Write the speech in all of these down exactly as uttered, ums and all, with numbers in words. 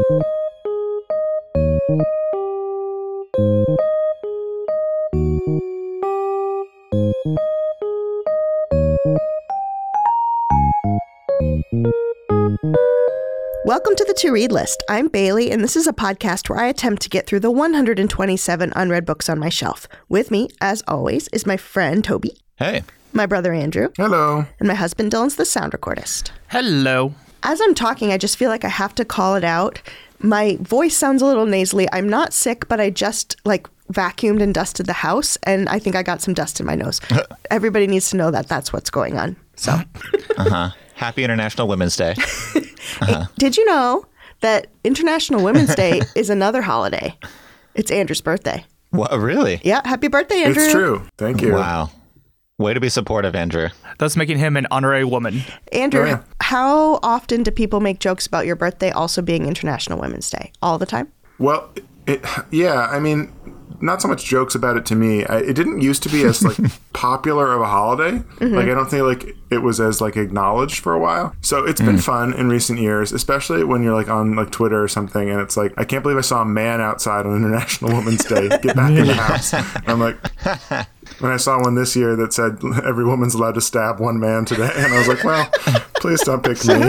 Welcome to the To Read List. I'm Bailey, and this is a podcast where I attempt to get through the one hundred twenty-seven unread books on my shelf. With me, as always, is my friend Toby. Hey. My brother Andrew. Hello. And my husband Dylan's the sound recordist. Hello. As I'm talking, I just feel like I have to call it out. My voice sounds a little nasally. I'm not sick, but I just, like, vacuumed and dusted the house, and I think I got some dust in my nose. Everybody needs to know that that's what's going on. So. Uh-huh. Happy International Women's Day. Uh-huh. Did you know that International Women's Day is another holiday? It's Andrew's birthday. What, really? Yeah. Happy birthday, Andrew. It's true. Thank you. Wow. Way to be supportive, Andrew. Thus making him an honorary woman. Andrew, Oh, yeah. how often do people make jokes about your birthday also being International Women's Day? All the time? Well, it, yeah, I mean, not so much jokes about it to me. I, it didn't used to be as like popular of a holiday. Mm-hmm. Like I don't think like it was as like acknowledged for a while. So it's been mm. fun in recent years, especially when you're like on like Twitter or something, and it's like I can't believe I saw a man outside on International Women's Day. Get back in the house. And I'm like. When I saw one this year that said every woman's allowed to stab one man today, and I was like, well, please don't pick me.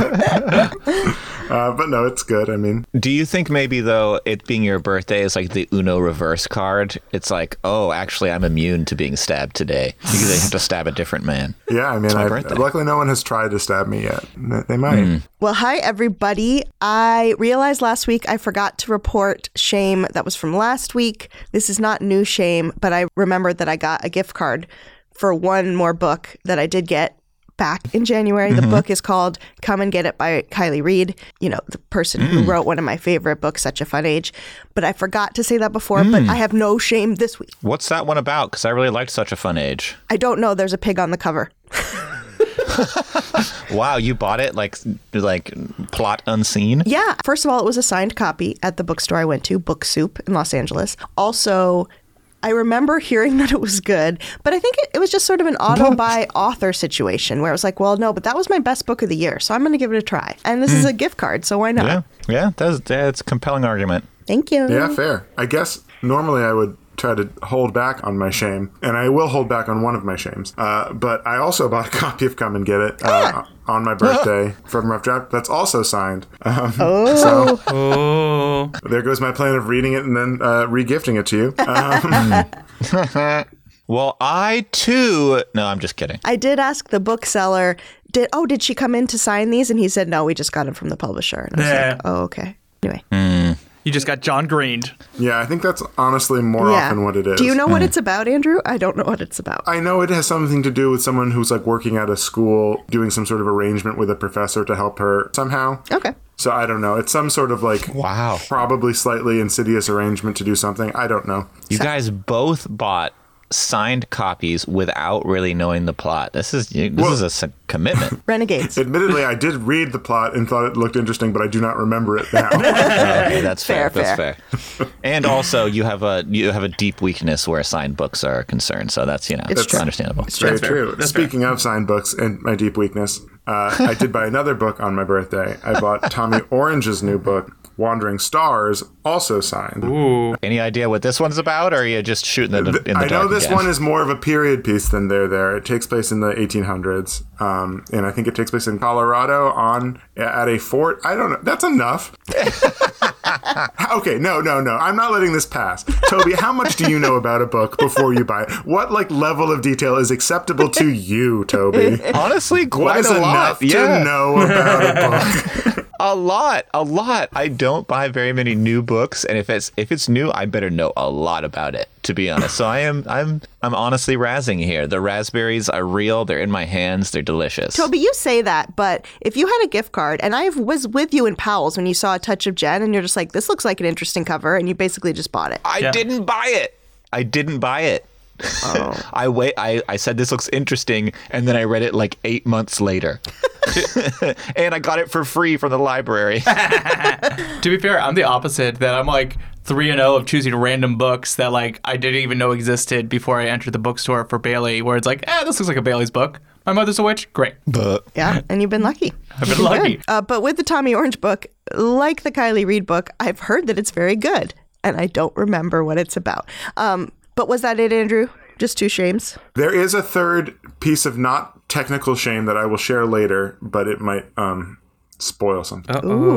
uh, but no, it's good. I mean, do you think maybe, though, it being your birthday is like the Uno reverse card? It's like, oh, actually, I'm immune to being stabbed today because they have to stab a different man. Yeah, I mean, I, luckily no one has tried to stab me yet. They might. Mm. Well, hi, everybody. I realized last week I forgot to report shame that was from last week. This is not new shame, but I remembered that I got a gift card for one more book that I did get back in January. Mm-hmm. The book is called Come and Get It by Kiley Reid, you know, the person mm. who wrote one of my favorite books, Such a Fun Age. But I forgot to say that before, mm. but I have no shame this week. What's that one about? Because I really liked Such a Fun Age. I don't know. There's a pig on the cover. Wow, you bought it like like plot unseen? Yeah. First of all, it was a signed copy at the bookstore I went to, Book Soup in Los Angeles. Also, I remember hearing that it was good, but I think it, it was just sort of an auto by author situation where it was like, well, no, but that was my best book of the year, so I'm going to give it a try. And this mm. is a gift card, so why not? Yeah, yeah, that's, that's a compelling argument. Thank you. Yeah, fair. I guess normally I would try to hold back on my shame, and I will hold back on one of my shames. Uh, but I also bought a copy of Come and Get It uh, on my birthday from Rough Draft. That's also signed. Um, oh. So oh. There goes my plan of reading it and then uh, re-gifting it to you. Um, well, I too... No, I'm just kidding. I did ask the bookseller, did oh, did she come in to sign these? And he said, no, we just got them from the publisher. And I was yeah. like, oh, okay. Anyway. Mm. You just got John Greened. Yeah, I think that's honestly more yeah. often what it is. Do you know mm. what it's about, Andrew? I don't know what it's about. I know it has something to do with someone who's like working at a school, doing some sort of arrangement with a professor to help her somehow. Okay. So I don't know. It's some sort of like, wow, probably slightly insidious arrangement to do something. I don't know. You guys both bought signed copies without really knowing the plot. This is this well, is a commitment. Renegades. Admittedly, I did read the plot and thought it looked interesting, but I do not remember it now. Okay, that's fair. fair that's fair. fair. And also, you have a you have a deep weakness where signed books are concerned. So that's you know it's that's understandable. It's very that's true. That's Speaking fair. of signed books and my deep weakness, uh, I did buy another book on my birthday. I bought Tommy Orange's new book, Wandering Stars, also signed. Ooh. Any idea what this one's about, or are you just shooting it in the dark? I know this again? one is more of a period piece than There There. It takes place in the eighteen hundreds, um, and I think it takes place in Colorado on at a fort. I don't know. That's enough. Okay, no, no, no. I'm not letting this pass. Toby, how much do you know about a book before you buy it? What like level of detail is acceptable to you, Toby? Honestly, quite what is a lot. enough Yeah. to know about a book? A lot, a lot. I don't buy very many new books, and if it's if it's new, I better know a lot about it, to be honest. So I am I'm I'm honestly razzing here. The raspberries are real. They're in my hands. They're delicious. Toby, you say that, but if you had a gift card, and I was with you in Powell's when you saw A Touch of Jen, and you're just like, this looks like an interesting cover, and you basically just bought it. I yeah. didn't buy it. I didn't buy it. Oh. I wait. I, I said this looks interesting, and then I read it like eight months later, and I got it for free from the library. To be fair, I'm the opposite. That I'm like three and zero of choosing random books that like I didn't even know existed before I entered the bookstore for Bailey. Where it's like, eh, this looks like a Bailey's book. My mother's a witch? Great. But Yeah, and you've been lucky. I've been lucky. Uh, but with the Tommy Orange book, like the Kylie Reid book, I've heard that it's very good, and I don't remember what it's about. Um, but was that it, Andrew? Just two shames? There is a third piece of not technical shame that I will share later, but it might um, spoil something.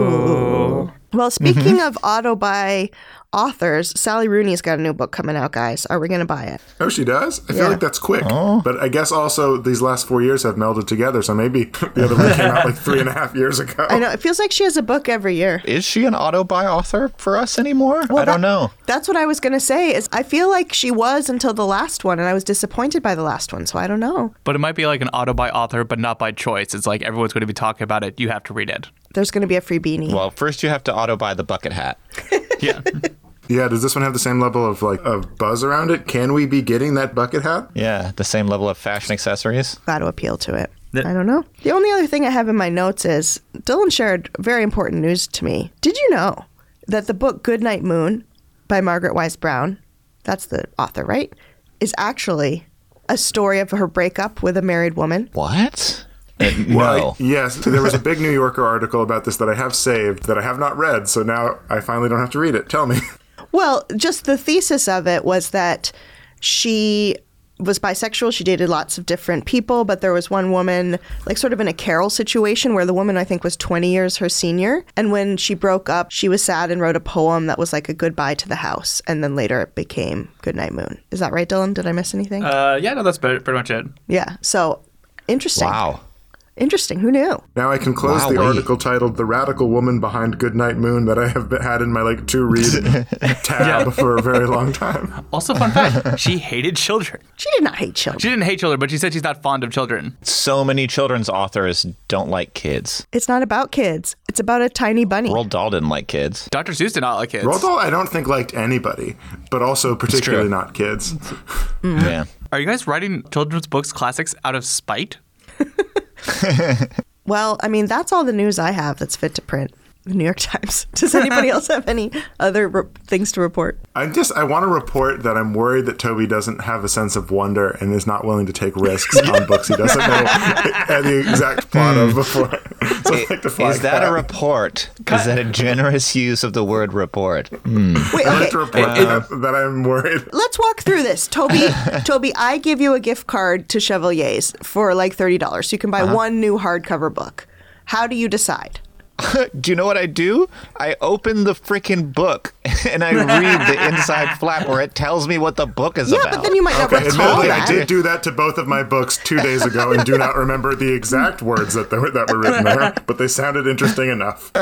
Ooh. Well, speaking mm-hmm. of auto-buy authors, Sally Rooney's got a new book coming out, guys. Are we going to buy it? Oh, she does? I Yeah. feel like that's quick. Oh. But I guess also these last four years have melded together, so maybe the other one came out like three and a half years ago. I know. It feels like she has a book every year. is she an auto-buy author for us anymore? Well, I don't that- know. That's what I was going to say. Is I feel like she was until the last one, and I was disappointed by the last one, so I don't know. But it might be like an auto by author, but not by choice. It's like everyone's going to be talking about it. You have to read it. There's going to be a free beanie. Well, first you have to auto-buy the bucket hat. Yeah. Yeah, does this one have the same level of like of buzz around it? Can we be getting that bucket hat? Yeah, the same level of fashion accessories. Got to appeal to it. The- I don't know. The only other thing I have in my notes is Dylan shared very important news to me. Did you know that the book Goodnight Moon by Margaret Wise Brown, that's the author, right, is actually a story of her breakup with a married woman? What? Uh, Well, no. I- yes, there was a big New Yorker article about this that I have saved that I have not read, so now I finally don't have to read it. Tell me. Well, just the thesis of it was that she was bisexual. She dated lots of different people, but there was one woman, like sort of in a Carol situation, where the woman I think was twenty years her senior. And when she broke up, she was sad and wrote a poem that was like a goodbye to the house. And then later it became Goodnight Moon. Is that right, Dylan? Did I miss anything? Uh, yeah, no, that's pretty pretty much it. yeah. So interesting. Wow. Interesting. Who knew? Now I can close the Wowee. article titled "The Radical Woman Behind Goodnight Moon" that I have been, had in my like to read tab for a very long time. Also, fun fact, she hated children. She did not hate children. She didn't hate children, but she said she's not fond of children. So many children's authors don't like kids. It's not about kids. It's about a tiny bunny. Roald Dahl didn't like kids. Doctor Seuss did not like kids. Roald Dahl, I don't think liked anybody, but also particularly true. not kids. Yeah. Are you guys writing children's books classics out of spite? Well, I mean, that's all the news I have that's fit to print. The New York Times. Does anybody else have any other re- things to report? I just I want to report that I'm worried that Toby doesn't have a sense of wonder and is not willing to take risks on books he doesn't know the exact plot of before. So I'd like to flag Is that a report? Is that a generous use of the word report? Hmm. Wait, I'd okay. like to report that, that I'm worried. Let's walk through this. Toby, Toby, I give you a gift card to Chevalier's for like thirty dollars. So you can buy Uh-huh. one new hardcover book. How do you decide? Do you know what I do? I open the freaking book and I read the inside flap where it tells me what the book is Yeah, about. but then you might not Okay, recall admittedly, I that. did do that to both of my books two days ago and do not remember the exact words that, they were, that were written there, but they sounded interesting enough.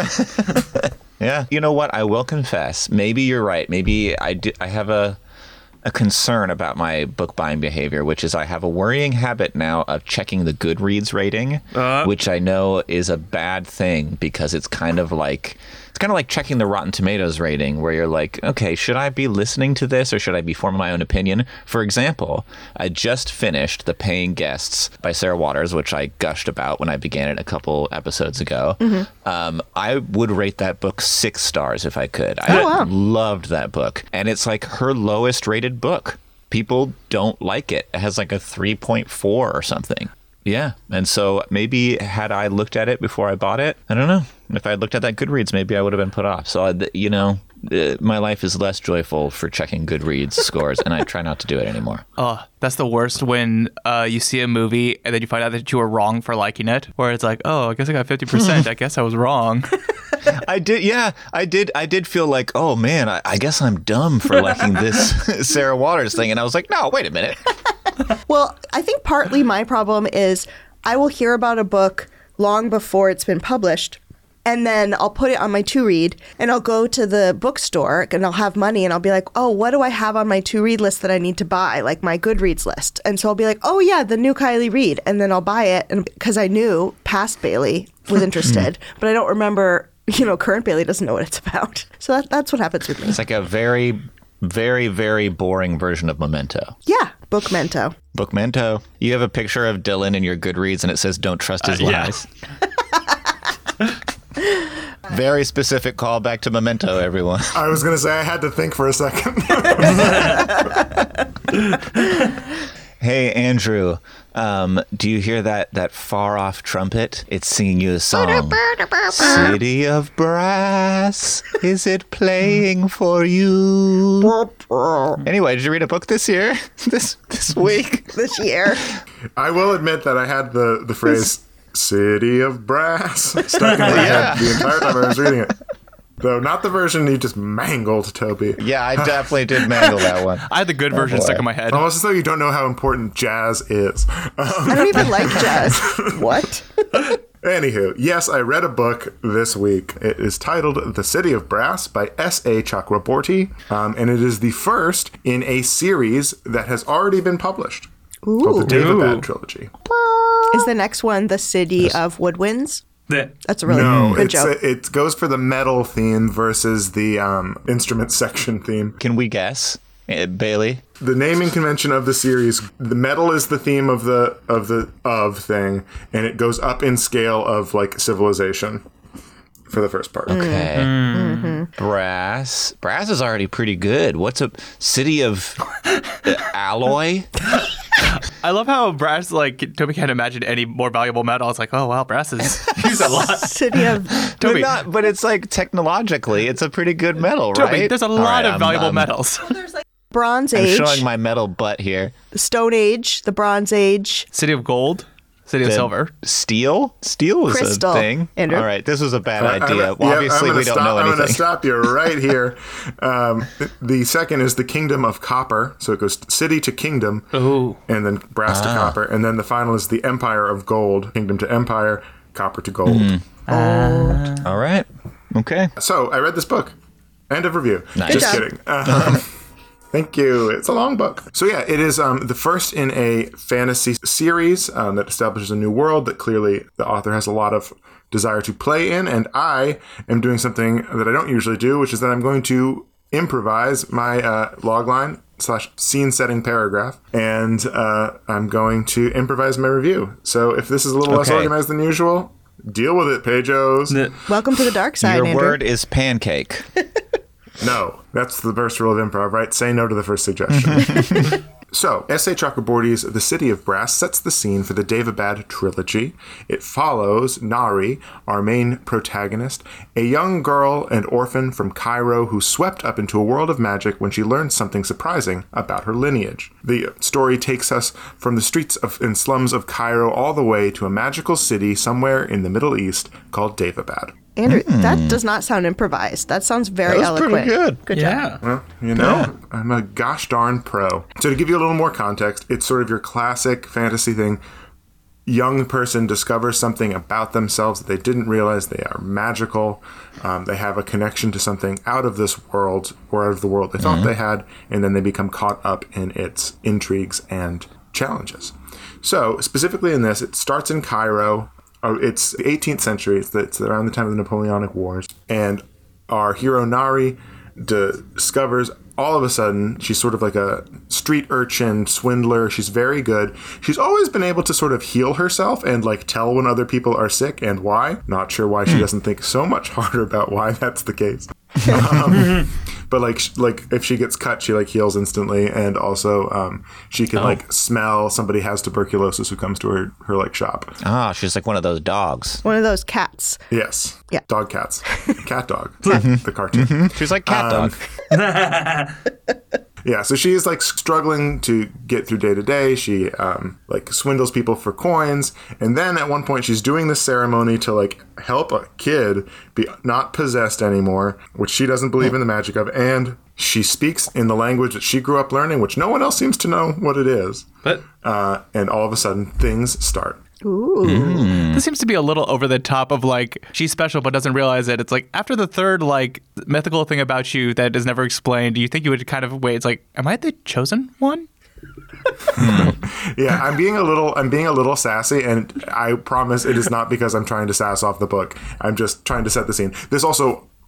Yeah. You know what? I will confess. Maybe you're right. Maybe I, do, I have a a concern about my book buying behavior, which is I have a worrying habit now of checking the Goodreads rating, Uh. which I know is a bad thing because it's kind of like it's kind of like checking the Rotten Tomatoes rating, where you're like, okay, should I be listening to this or should I be forming my own opinion? For example, I just finished The Paying Guests by Sarah Waters, which I gushed about when I began it a couple episodes ago. Um, I would rate that book six stars if I could. I Oh, wow. loved that book, and it's like her lowest rated book. People don't like it. It has like a three point four or something. Yeah, and so maybe had I looked at it before I bought it, I don't know. If I had looked at that Goodreads, maybe I would have been put off. So, I, you know, uh, my life is less joyful for checking Goodreads scores, and I try not to do it anymore. Oh, that's the worst when uh, you see a movie and then you find out that you were wrong for liking it. Where it's like, oh, I guess I got fifty percent. I guess I was wrong. I did, yeah, I did. I did feel like, oh man, I, I guess I'm dumb for liking this Sarah Waters thing, and I was like, no, wait a minute. Well, I think partly my problem is I will hear about a book long before it's been published. And then I'll put it on my to-read, and I'll go to the bookstore, and I'll have money, and I'll be like, oh, what do I have on my to-read list that I need to buy, like my Goodreads list? And so I'll be like, oh, yeah, the new Kylie Reid. And then I'll buy it and because I knew past Bailey was interested, but I don't remember, you know, current Bailey doesn't know what it's about. So that, that's what happens with me. It's like a very, very, very boring version of Memento. Yeah, Bookmento. Bookmento. You have a picture of Dylan in your Goodreads, and it says, don't trust his Uh, yeah. lies. Very specific callback to Memento, everyone. I was going to say I had to think for a second. Hey, Andrew, um, do you hear that, that far-off trumpet? It's singing you a song. City of Brass, is it playing for you? Anyway, did you read a book this year? this this week? This year. I will admit that I had the, the phrase City of Brass stuck in my Yeah. head the entire time I was reading it. Though not the version you just mangled, Toby. Yeah, I definitely did mangle that one. I had the good version boy. stuck in my head. Almost as though you don't know how important jazz is. Um, I don't even like jazz. What? Anywho, yes, I read a book this week. It is titled The City of Brass by S A Chakraborty, um, and it is the first in a series that has already been published. Ooh. Called the Ooh. Daevabad Trilogy. Is the next one the City of Woodwinds? That's a really No, good it's joke. a, it goes for the metal theme versus the um, instrument section theme. Can we guess? Uh, Bailey? The naming convention of the series, the metal is the theme of the of the of thing, and it goes up in scale of like civilization for the first part. Okay. Mm-hmm. Brass. Brass is already pretty good. What's a city of uh, alloy? I love how brass, like, Toby can't imagine any more valuable metal. It's like, oh, wow, brass is used a lot. City of But, Toby, not, but it's like technologically, it's a pretty good metal, Toby, right? there's a All lot right, of I'm- valuable I'm- metals. Bronze I'm Age, showing my metal butt here. the Stone Age, the Bronze Age. City of gold, city of The silver. Steel? Steel is Crystal, a thing. Andrew. All right, this was a bad I'm- idea. yeah, Obviously, I'm we gonna don't stop, know I'm going to anything. stop you right here. Um, the second is the Kingdom of Copper. So it goes city to kingdom, Ooh. and then brass to copper. And then the final is the Empire of Gold, kingdom to empire, copper to gold. All right. Okay. So I read this book. End of review. Nice. Just Good kidding. Um, thank you. It's a long book. So yeah, it is um, the first in a fantasy series um, that establishes a new world that clearly the author has a lot of desire to play in. And I am doing something that I don't usually do, which is that I'm going to improvise my uh, logline slash scene setting paragraph, and uh, I'm going to improvise my review. So if this is a little less Okay. organized than usual, deal with it, Pejos. Welcome to the dark side, Your Andrew. word is pancake. No, that's the first rule of improv, right? Say no to the first suggestion. So, S A Chakraborty's The City of Brass sets the scene for the Daevabad trilogy. It follows Nari, our main protagonist, a young girl and orphan from Cairo who swept up into a world of magic when she learned something surprising about her lineage. The story takes us from the streets of, and slums of Cairo all the way to a magical city somewhere in the Middle East called Daevabad. Andrew, that does not sound improvised. That sounds very That was eloquent. pretty good. Good job. Yeah. Well, you know, I'm a gosh darn pro. So to give you a little more context, it's sort of your classic fantasy thing. Young person discovers something about themselves that they didn't realize they are magical. Um, they have a connection to something out of this world or out of the world they thought they had, and then they become caught up in its intrigues and challenges. So specifically in this, it starts in Cairo. Oh, it's the eighteenth century. It's, the, it's around the time of the Napoleonic Wars. And our hero Nari discovers all of a sudden she's sort of like a street urchin swindler. She's very good. She's always been able to sort of heal herself and like tell when other people are sick and why. Not sure why she doesn't think so much harder about why that's the case. um, but like sh- like if she gets cut, she like heals instantly, and also um, she can like smell somebody has tuberculosis who comes to her her like shop. Ah, she's like one of those dogs. One of those cats. Yes. Yeah. Dog cats. Cat dog. The cartoon. She's like cat dog. Yeah, so she is like struggling to get through day to day. She um, like swindles people for coins, and then at one point she's doing this ceremony to like help a kid be not possessed anymore, which she doesn't believe in the magic of, and she speaks in the language that she grew up learning, which no one else seems to know what it is. But Uh, and all of a sudden, things start. Ooh. this seems to be a little over the top of like, she's special but doesn't realize it. It's like after the third like mythical thing about you that is never explained, do you think you would kind of wait? It's like, am I the chosen one? Yeah, I'm being a little I'm being a little sassy, and I promise it is not because I'm trying to sass off the book. I'm just trying to set the scene. This also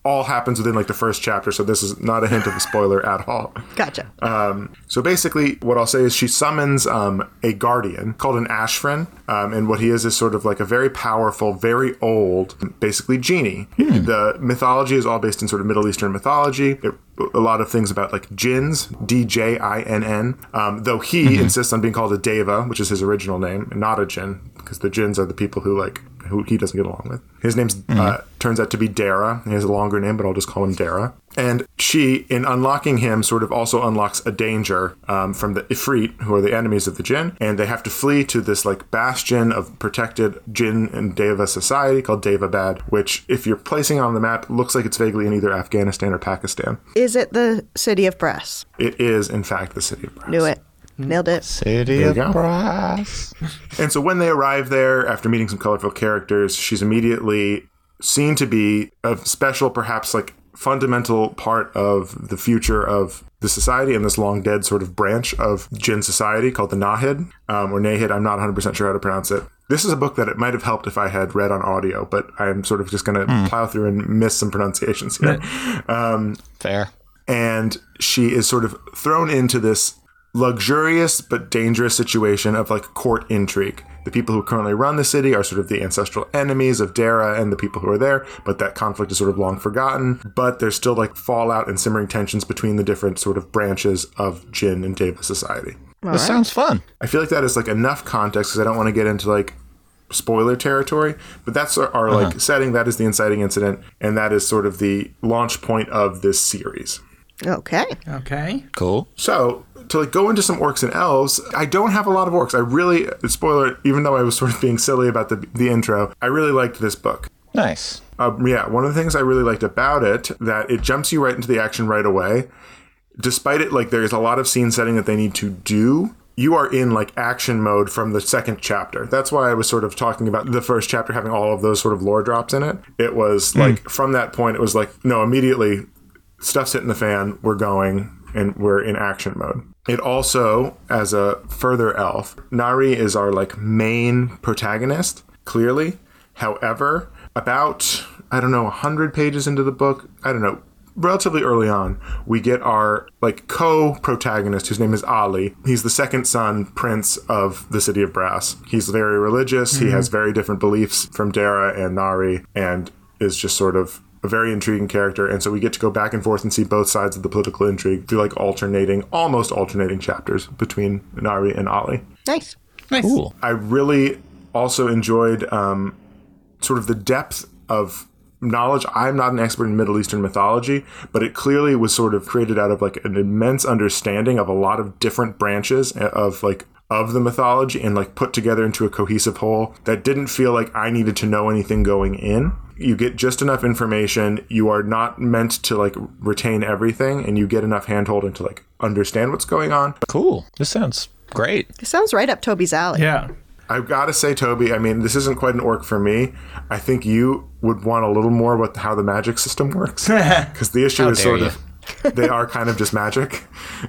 all happens within like the first chapter, so this is not a hint of a spoiler at all. Gotcha. Um, so basically, what I'll say is she summons um, a guardian called an Ashfrin, um, and what he is is sort of like a very powerful, very old, basically genie. Hmm. The mythology is all based in sort of Middle Eastern mythology. It, a lot of things about like jinns, D J I N N, um, though he mm-hmm. insists on being called a deva, which is his original name, and not a jinn, because the jinns are the people who like who he doesn't get along with. His name mm-hmm. uh, turns out to be Dara. He has a longer name, but I'll just call him Dara. And she, in unlocking him, sort of also unlocks a danger um, from the Ifrit, who are the enemies of the jinn, and they have to flee to this like bastion of protected jinn and deva society called Devabad, which, if you're placing it on the map, looks like it's vaguely in either Afghanistan or Pakistan. Is it the city of Brass? It is, in fact, the city of Brass. Knew it. Nailed it. City of Brass. And so when they arrive there, after meeting some colorful characters, she's immediately seen to be a special, perhaps like fundamental part of the future of the society and this long dead sort of branch of jinn society called the Nahid, um, or Nahid. I'm not one hundred percent sure how to pronounce it. This is a book that it might have helped if I had read on audio, but I'm sort of just going to mm. plow through and miss some pronunciations here. Um, Fair. And she is sort of thrown into this luxurious but dangerous situation of like court intrigue. The people who currently run the city are sort of the ancestral enemies of Dara and the people who are there, but that conflict is sort of long forgotten. But there's still like fallout and simmering tensions between the different sort of branches of jinn and deva society. All this right. sounds fun. I feel like that is like enough context because I don't want to get into like spoiler territory, but that's our, our uh-huh. like setting. That is the inciting incident, and that is sort of the launch point of this series. Okay. Okay. Cool. So to like go into some orcs and elves, I don't have a lot of orcs. I really, spoiler, even though I was sort of being silly about the the intro, I really liked this book. Nice. Uh, yeah, one of the things I really liked about it, that it jumps you right into the action right away. Despite it, like there's a lot of scene setting that they need to do. You are in like action mode from the second chapter. That's why I was sort of talking about the first chapter having all of those sort of lore drops in it. It was mm. like from that point, it was like, no, immediately stuff's hitting the fan. We're going. And we're in action mode. It also, as a further elf, Nari is our like main protagonist, clearly. However, about, I don't know, one hundred pages into the book, I don't know, relatively early on, we get our like co-protagonist, whose name is Ali. He's the second son, prince of the city of Brass. He's very religious. Mm-hmm. He has very different beliefs from Dara and Nari, and is just sort of a very intriguing character, and so we get to go back and forth and see both sides of the political intrigue through like alternating, almost alternating chapters between Nari and Ali. Nice. Nice. Cool. I really also enjoyed um, sort of the depth of knowledge. I'm not an expert in Middle Eastern mythology, but it clearly was sort of created out of like an immense understanding of a lot of different branches of like of the mythology and like put together into a cohesive whole that didn't feel like I needed to know anything going in. You get just enough information. You are not meant to like retain everything, and you get enough handholding to like understand what's going on. Cool. This sounds great. It sounds right up Toby's alley. Yeah. I've got to say, Toby, I mean, this isn't quite an orc for me. I think you would want a little more about how the magic system works. Because the issue How is dare sort you. of, they are kind of just magic.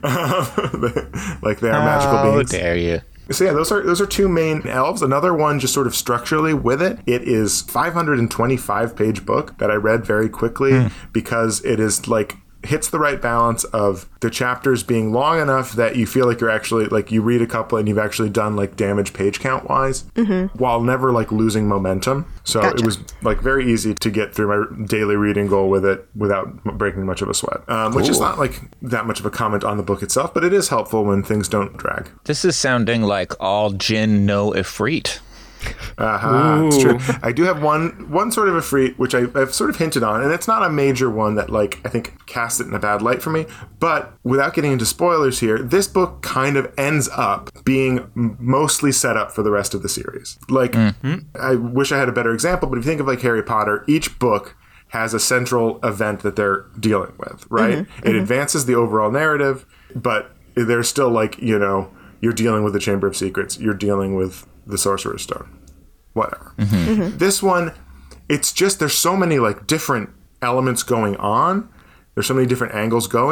Like they are magical How beings. How dare you. So yeah, those are those are two main elves. Another one just sort of structurally with it. It is five hundred twenty-five page book that I read very quickly mm. because it is like hits the right balance of the chapters being long enough that you feel like you're actually like you read a couple and you've actually done like damage page count wise mm-hmm. while never like losing momentum. So gotcha. It was like very easy to get through my daily reading goal with it without breaking much of a sweat, um, cool. Which is not like that much of a comment on the book itself, but it is helpful when things don't drag. This is sounding like all jinn no Ifrit. Uh-huh. It's true. I do have one one sort of Ifrit, which I, I've sort of hinted on, and it's not a major one that like I think casts it in a bad light for me. But without getting into spoilers here, this book kind of ends up being mostly set up for the rest of the series. Like, mm-hmm. I wish I had a better example, but if you think of like Harry Potter, each book has a central event that they're dealing with, right? Mm-hmm. It mm-hmm. advances the overall narrative, but there's still like, you know, you're dealing with the Chamber of Secrets, you're dealing with the Sorcerer's Stone, whatever. Mm-hmm. Mm-hmm. This one, it's just, there's so many like different elements going on. There's so many different angles going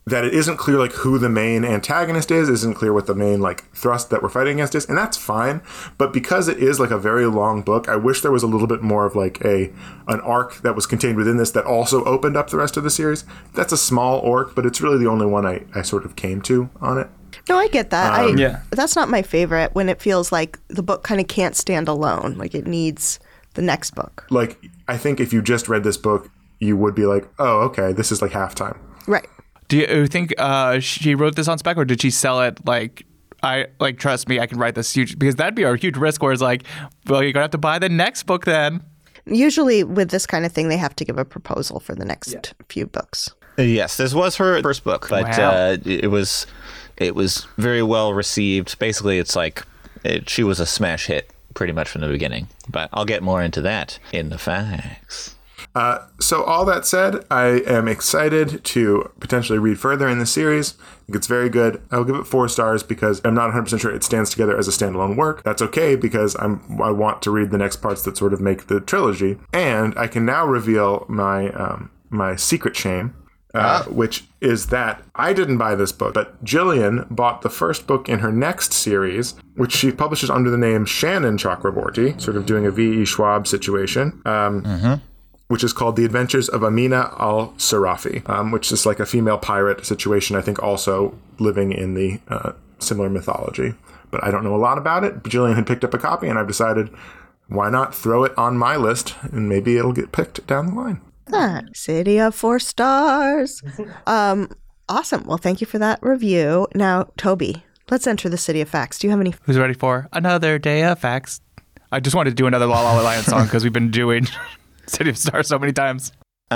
that it isn't clear like who the main antagonist is, isn't clear what the main like thrust that we're fighting against is, and that's fine. But because it is like a very long book, I wish there was a little bit more of like a an arc that was contained within this that also opened up the rest of the series. That's a small arc, but it's really the only one I, I sort of came to on it. No, I get that. Um, I, yeah. That's not my favorite when it feels like the book kind of can't stand alone. Like it needs the next book. Like, I think if you just read this book, you would be like, oh, okay, this is like halftime. Right. Do you think uh, she wrote this on spec, or did she sell it like, I like, trust me, I can write this huge, because that'd be a huge risk where it's like, well, you're going to have to buy the next book then. Usually with this kind of thing, they have to give a proposal for the next yeah. few books. Yes, this was her first book, but Wow. uh, it was it was very well received. Basically, it's like it, she was a smash hit pretty much from the beginning. But I'll get more into that in the facts. Uh, so all that said, I am excited to potentially read further in the series. I think it's very good. I'll give it four stars because I'm not one hundred percent sure it stands together as a standalone work. That's okay because I'm I want to read the next parts that sort of make the trilogy. And I can now reveal my um, my secret shame, uh, ah. which is that I didn't buy this book, but Jillian bought the first book in her next series, which she publishes under the name Shannon Chakraborty, sort of doing a V E. Schwab situation. Um, mm-hmm. which is called The Adventures of Amina al-Sarafi, um, which is like a female pirate situation, I think also living in the uh, similar mythology. But I don't know a lot about it. Jillian had picked up a copy, and I've decided, why not throw it on my list, and maybe it'll get picked down the line. Ah, City of Four Stars. Um, awesome. Well, thank you for that review. Now, Toby, let's enter the City of Facts. Do you have any? Who's ready for another day of facts? I just wanted to do another La La Land song because we've been doing City of Stars so many times.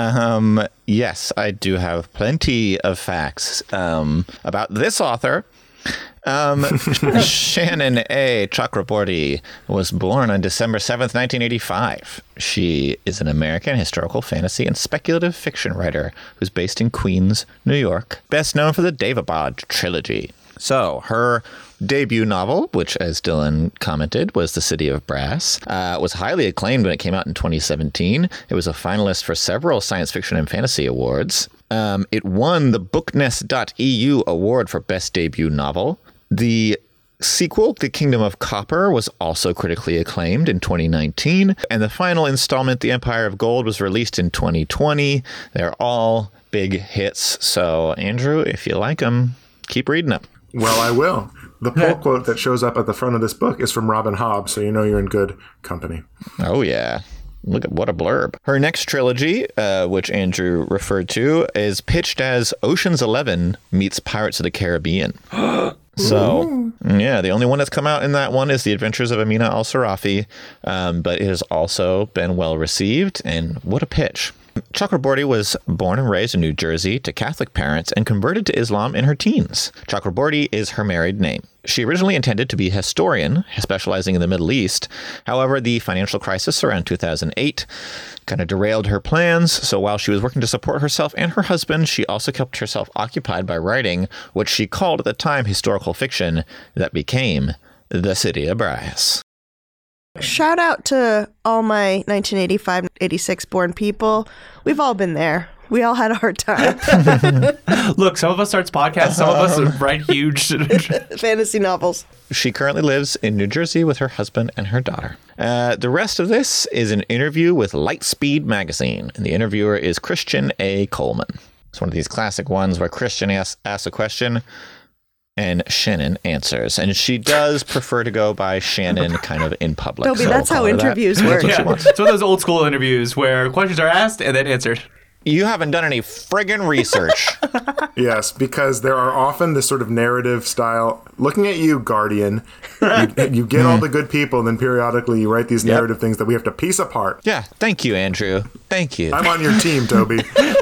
Um, yes, I do have plenty of facts um, about this author. Um, Shannon A. Chakraborty was born on December seventh, nineteen eighty-five. She is an American historical fantasy and speculative fiction writer who's based in Queens, New York, best known for the Daevabad trilogy. So, her debut novel, which, as Dylan commented, was The City of Brass, uh, was highly acclaimed when it came out in twenty seventeen. It was a finalist for several science fiction and fantasy awards. Um, it won the booknest dot e u award for Best Debut Novel. The sequel, The Kingdom of Copper, was also critically acclaimed in twenty nineteen. And the final installment, The Empire of Gold, was released in twenty twenty. They're all big hits. So, Andrew, if you like them, keep reading them. Well, I will. The pull quote that shows up at the front of this book is from Robin Hobb, so you know you're in good company. Oh, yeah. Look at what a blurb. Her next trilogy, uh, which Andrew referred to, is pitched as Ocean's Eleven meets Pirates of the Caribbean. So, Ooh. yeah, the only one that's come out in that one is The Adventures of Amina al-Sarafi, um, but it has also been well received, and what a pitch. Chakraborty was born and raised in New Jersey to Catholic parents and converted to Islam in her teens. Chakraborty is her married name. She originally intended to be a historian, specializing in the Middle East. However, the financial crisis around two thousand eight kind of derailed her plans. So while she was working to support herself and her husband, she also kept herself occupied by writing what she called at the time historical fiction that became The City of Brass. Shout out to all my nineteen eighty-five, eighty-six born people. We've all been there. We all had a hard time. Look, some of us starts podcasts, some of us write huge fantasy novels. She currently lives in New Jersey with her husband and her daughter. Uh, the rest of this is an interview with Lightspeed Magazine, and the interviewer is Christian A. Coleman. It's one of these classic ones where Christian asks, asks a question and Shannon answers. And she does prefer to go by Shannon kind of in public. Toby, so that's we'll how interviews that. work. That's Yeah. It's one of those old school interviews where questions are asked and then answered. You haven't done any friggin' research. Yes, because there are often this sort of narrative style. Looking at you, Guardian, you, you get all the good people, and then periodically you write these narrative yep. things that we have to piece apart. Yeah, thank you, Andrew. Thank you. I'm on your team, Toby.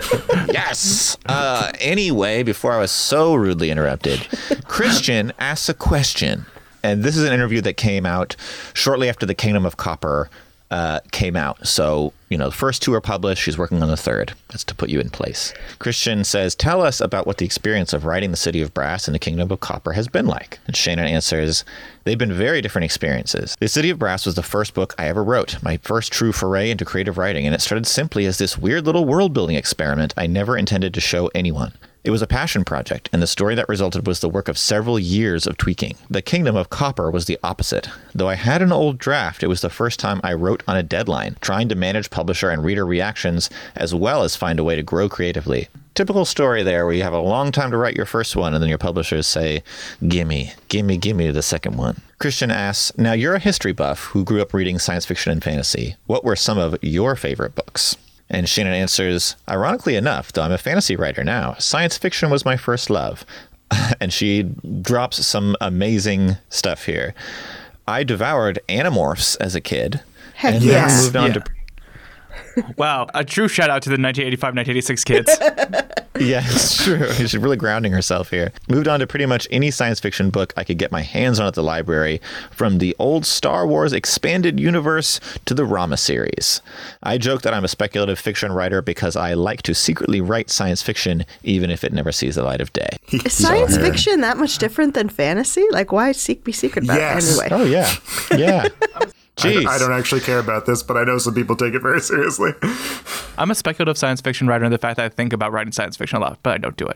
Yes. Uh, anyway, before I was so rudely interrupted, Christian asks a question. And this is an interview that came out shortly after The Kingdom of Copper uh, came out. So, you know, the first two are published. She's working on the third. That's to put you in place. Christian says, tell us about what the experience of writing The City of Brass and The Kingdom of Copper has been like. And Shannon answers, they've been very different experiences. The City of Brass was the first book I ever wrote, my first true foray into creative writing, and it started simply as this weird little world-building experiment I never intended to show anyone. It was a passion project, and the story that resulted was the work of several years of tweaking. The Kingdom of Copper was the opposite. Though I had an old draft, it was the first time I wrote on a deadline, trying to manage publisher and reader reactions, as well as find a way to grow creatively. Typical story there, where you have a long time to write your first one, and then your publishers say, gimme, gimme, gimme the second one. Christian asks, now you're a history buff who grew up reading science fiction and fantasy. What were some of your favorite books? And Shannon answers, ironically enough, though I'm a fantasy writer now, science fiction was my first love. And she drops some amazing stuff here. I devoured Animorphs as a kid. Heck and yeah. then moved on Yeah. to... Wow, a true shout out to the nineteen eighty-five nineteen eighty-six kids. Yeah, it's true. She's really grounding herself here. Moved on to pretty much any science fiction book I could get my hands on at the library, from the old Star Wars expanded universe to the Rama series. I joke that I'm a speculative fiction writer because I like to secretly write science fiction, even if it never sees the light of day. Is science So- fiction that much different than fantasy? Like, why seek be secret about Yes. it anyway? Oh, yeah. Yeah. Jeez. I, I don't actually care about this, but I know some people take it very seriously. I'm a speculative science fiction writer in the fact that I think about writing science fiction a lot, but I don't do it.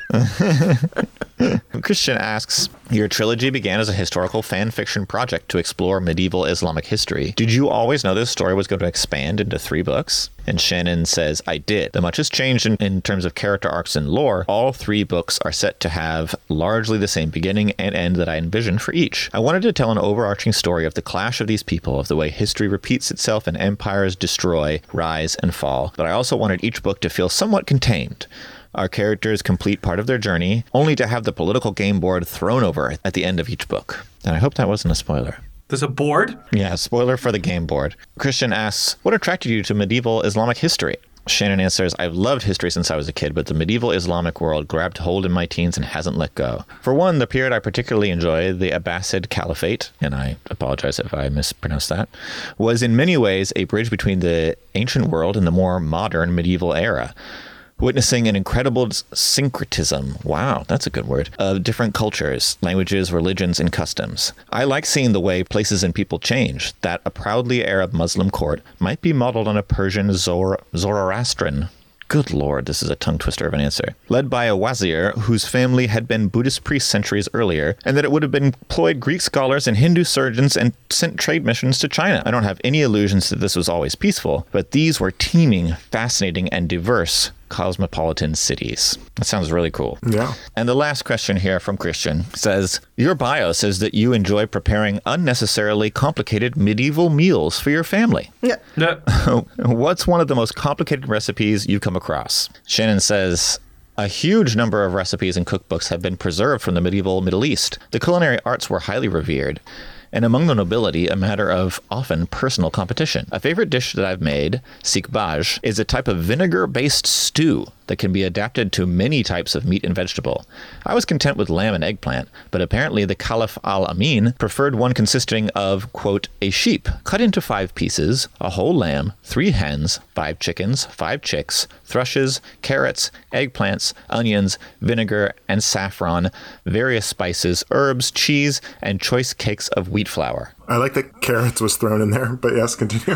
Christian asks, your trilogy began as a historical fan fiction project to explore medieval Islamic history. Did you always know this story was going to expand into three books? And Shannon says, I did. Though much has changed in, in terms of character arcs and lore, all three books are set to have largely the same beginning and end that I envisioned for each. I wanted to tell an overarching story of the clash of these people, of the way history repeats itself and empires destroy, rise, and fall. But I also wanted each book to feel somewhat contained. Our characters complete part of their journey, only to have the political game board thrown over at the end of each book. And I hope that wasn't a spoiler. There's a board? Yeah, spoiler for the game board. Christian asks, what attracted you to medieval Islamic history? Shannon answers, I've loved history since I was a kid, but the medieval Islamic world grabbed hold in my teens and hasn't let go. For one, the period I particularly enjoy, the Abbasid Caliphate, and I apologize if I mispronounced that, was in many ways a bridge between the ancient world and the more modern medieval era. Witnessing an incredible syncretism, wow, that's a good word, of different cultures, languages, religions, and customs. I like seeing the way places and people change, that a proudly Arab Muslim court might be modeled on a Persian Zor- Zoroastrian. Good Lord, this is a tongue twister of an answer. Led by a wazir whose family had been Buddhist priests centuries earlier, and that it would have employed Greek scholars and Hindu surgeons and sent trade missions to China. I don't have any illusions that this was always peaceful, but these were teeming, fascinating, and diverse cosmopolitan cities. That sounds really cool. Yeah. And the last question here from Christian says, your bio says that you enjoy preparing unnecessarily complicated medieval meals for your family. Yeah. No. What's one of the most complicated recipes you've come across? Shannon says, a huge number of recipes and cookbooks have been preserved from the medieval Middle East. The culinary arts were highly revered, and among the nobility, a matter of often personal competition. A favorite dish that I've made, sikbaj, is a type of vinegar-based stew that can be adapted to many types of meat and vegetable. I was content with lamb and eggplant, but apparently the Caliph al-Amin preferred one consisting of, quote, a sheep cut into five pieces, a whole lamb, three hens, five chickens, five chicks, thrushes, carrots, eggplants, onions, vinegar, and saffron, various spices, herbs, cheese, and choice cakes of wheat flour. I like that carrots was thrown in there, but yes, continue.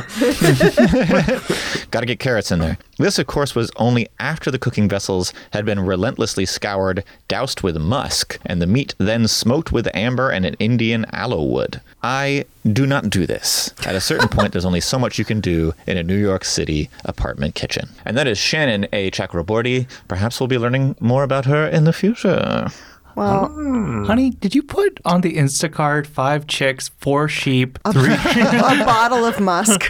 Got to get carrots in there. This, of course, was only after the cooking vessels had been relentlessly scoured, doused with musk, and the meat then smoked with amber and an Indian aloe wood. I do not do this. At a certain point, there's only so much you can do in a New York City apartment kitchen. And that is Shannon A. Chakraborty. Perhaps we'll be learning more about her in the future. Well, Honey, did you put on the Instacart five chicks, four sheep, three... a bottle of musk.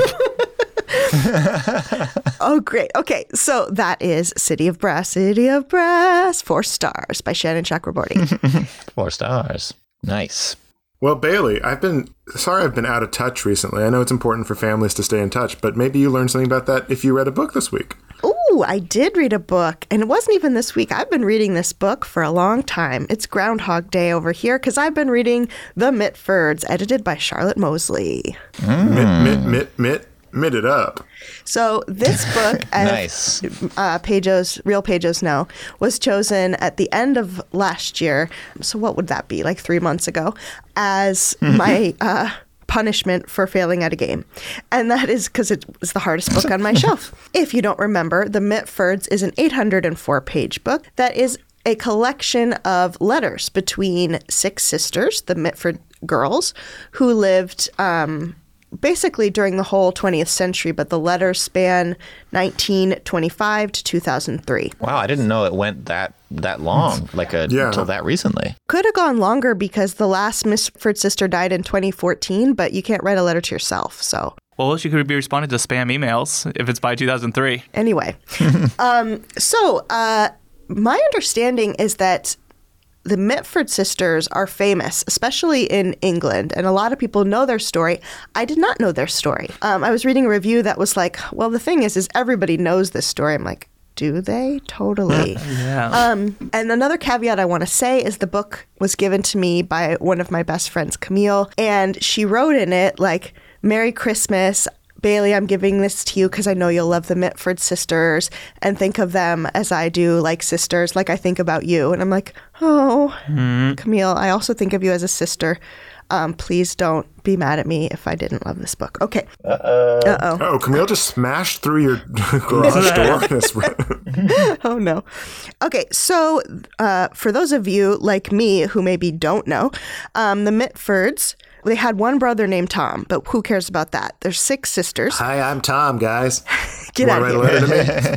Oh, great. Okay, so that is City of Brass, City of Brass, four stars by Shannon Chakraborty. Four stars. Nice. Well, Bailey, I've been sorry I've been out of touch recently. I know it's important for families to stay in touch, but maybe you learned something about that if you read a book this week. Ooh, I did read a book, and it wasn't even this week. I've been reading this book for a long time. It's Groundhog Day over here because I've been reading The Mitfords, edited by Charlotte Mosley. Mit, mit, mit, mit, mit it up. So this book, Nice. as uh, Pejos, Real Pejos know, was chosen at the end of last year. So what would that be, like three months ago, as my uh, punishment for failing at a game. And that is because it was the hardest book on my shelf. If you don't remember, The Mitfords is an eight hundred four page book that is a collection of letters between six sisters, the Mitford girls, who lived um, basically during the whole twentieth century, but the letters span nineteen twenty-five to two thousand three. Wow, I didn't know it went that that long, like a, Yeah. until that recently. Could have gone longer because the last Mitford sister died in twenty fourteen, but you can't write a letter to yourself, so... Well, she could be responding to spam emails if it's by two thousand three. Anyway, um, so uh, my understanding is that the Mitford sisters are famous, especially in England, and a lot of people know their story. I did not know their story. Um, I was reading a review that was like, well, the thing is, is everybody knows this story. I'm like, do they? Totally. Yeah. Um, and another caveat I want to say is the book was given to me by one of my best friends, Camille, and she wrote in it, like, Merry Christmas, Bailey, I'm giving this to you because I know you'll love the Mitford sisters and think of them as I do, like sisters, like I think about you. And I'm like, oh, mm-hmm. Camille, I also think of you as a sister. Um, please don't be mad at me if I didn't love this book. Okay. Uh-oh. Uh-oh. Oh, Camille just smashed through your garage door. Oh, no. Okay, so uh, for those of you like me who maybe don't know, um, the Mitfords... They had one brother named Tom, but who cares about that? There's six sisters. Hi, I'm Tom, guys. Get out Write a of here. letter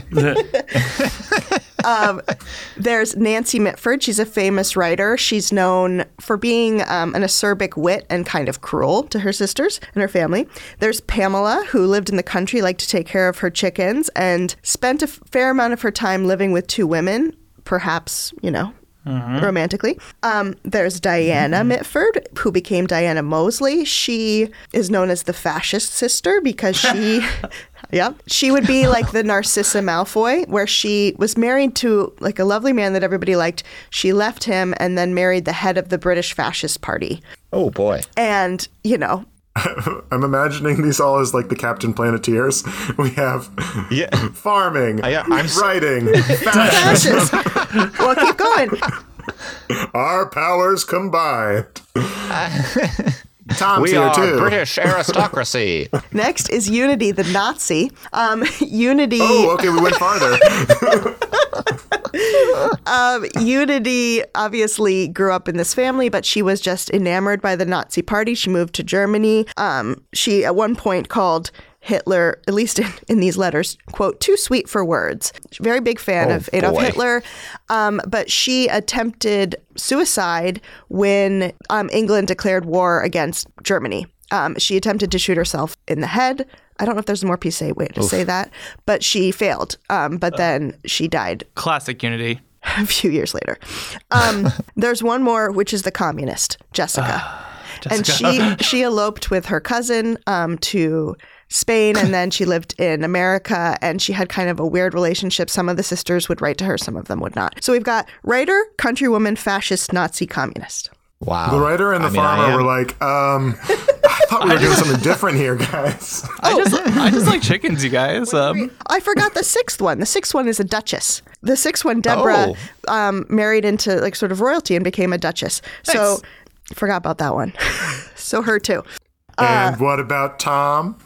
to me. um, there's Nancy Mitford. She's a famous writer. She's known for being um, an acerbic wit and kind of cruel to her sisters and her family. There's Pamela, who lived in the country, liked to take care of her chickens, and spent a fair amount of her time living with two women, perhaps, you know, Mm-hmm. romantically. Um, there's Diana mm-hmm. Mitford, who became Diana Mosley. She is known as the fascist sister because she, yeah, she would be like the Narcissa Malfoy, where she was married to like a lovely man that everybody liked. She left him and then married the head of the British Fascist Party. Oh, boy. And, you know, I'm imagining these all as like the Captain Planeteers. We have yeah. farming, I, I'm writing, fascist. Well, keep going. Our powers combined. Tom's we here are too. British aristocracy. Next is Unity, the Nazi. Um, Unity. Oh, okay, we went farther. um, Unity obviously grew up in this family, but she was just enamored by the Nazi Party. She moved to Germany. Um, she at one point called Hitler, at least in, in these letters, quote, too sweet for words. Very big fan oh, of Adolf boy. Hitler. Um, but she attempted suicide when um, England declared war against Germany. Um, she attempted to shoot herself in the head. I don't know if there's a more P C way to Oof. say that, but she failed. Um, but uh, then she died. Classic Unity. A few years later. Um, there's one more, which is the communist, Jessica. Uh, Jessica. And she, she eloped with her cousin um, to Spain, and then she lived in America, and she had kind of a weird relationship. Some of the sisters would write to her, some of them would not. So we've got writer, countrywoman, fascist, Nazi, communist. Wow. The writer and the I mean, farmer were like, um, I thought we were doing something different here, guys. I just I just like chickens, you guys. Um, I forgot the sixth one. The sixth one is a duchess. The sixth one, Deborah, oh. um, married into like sort of royalty and became a duchess. Nice. So forgot about that one. So her too. And uh, what about Tom?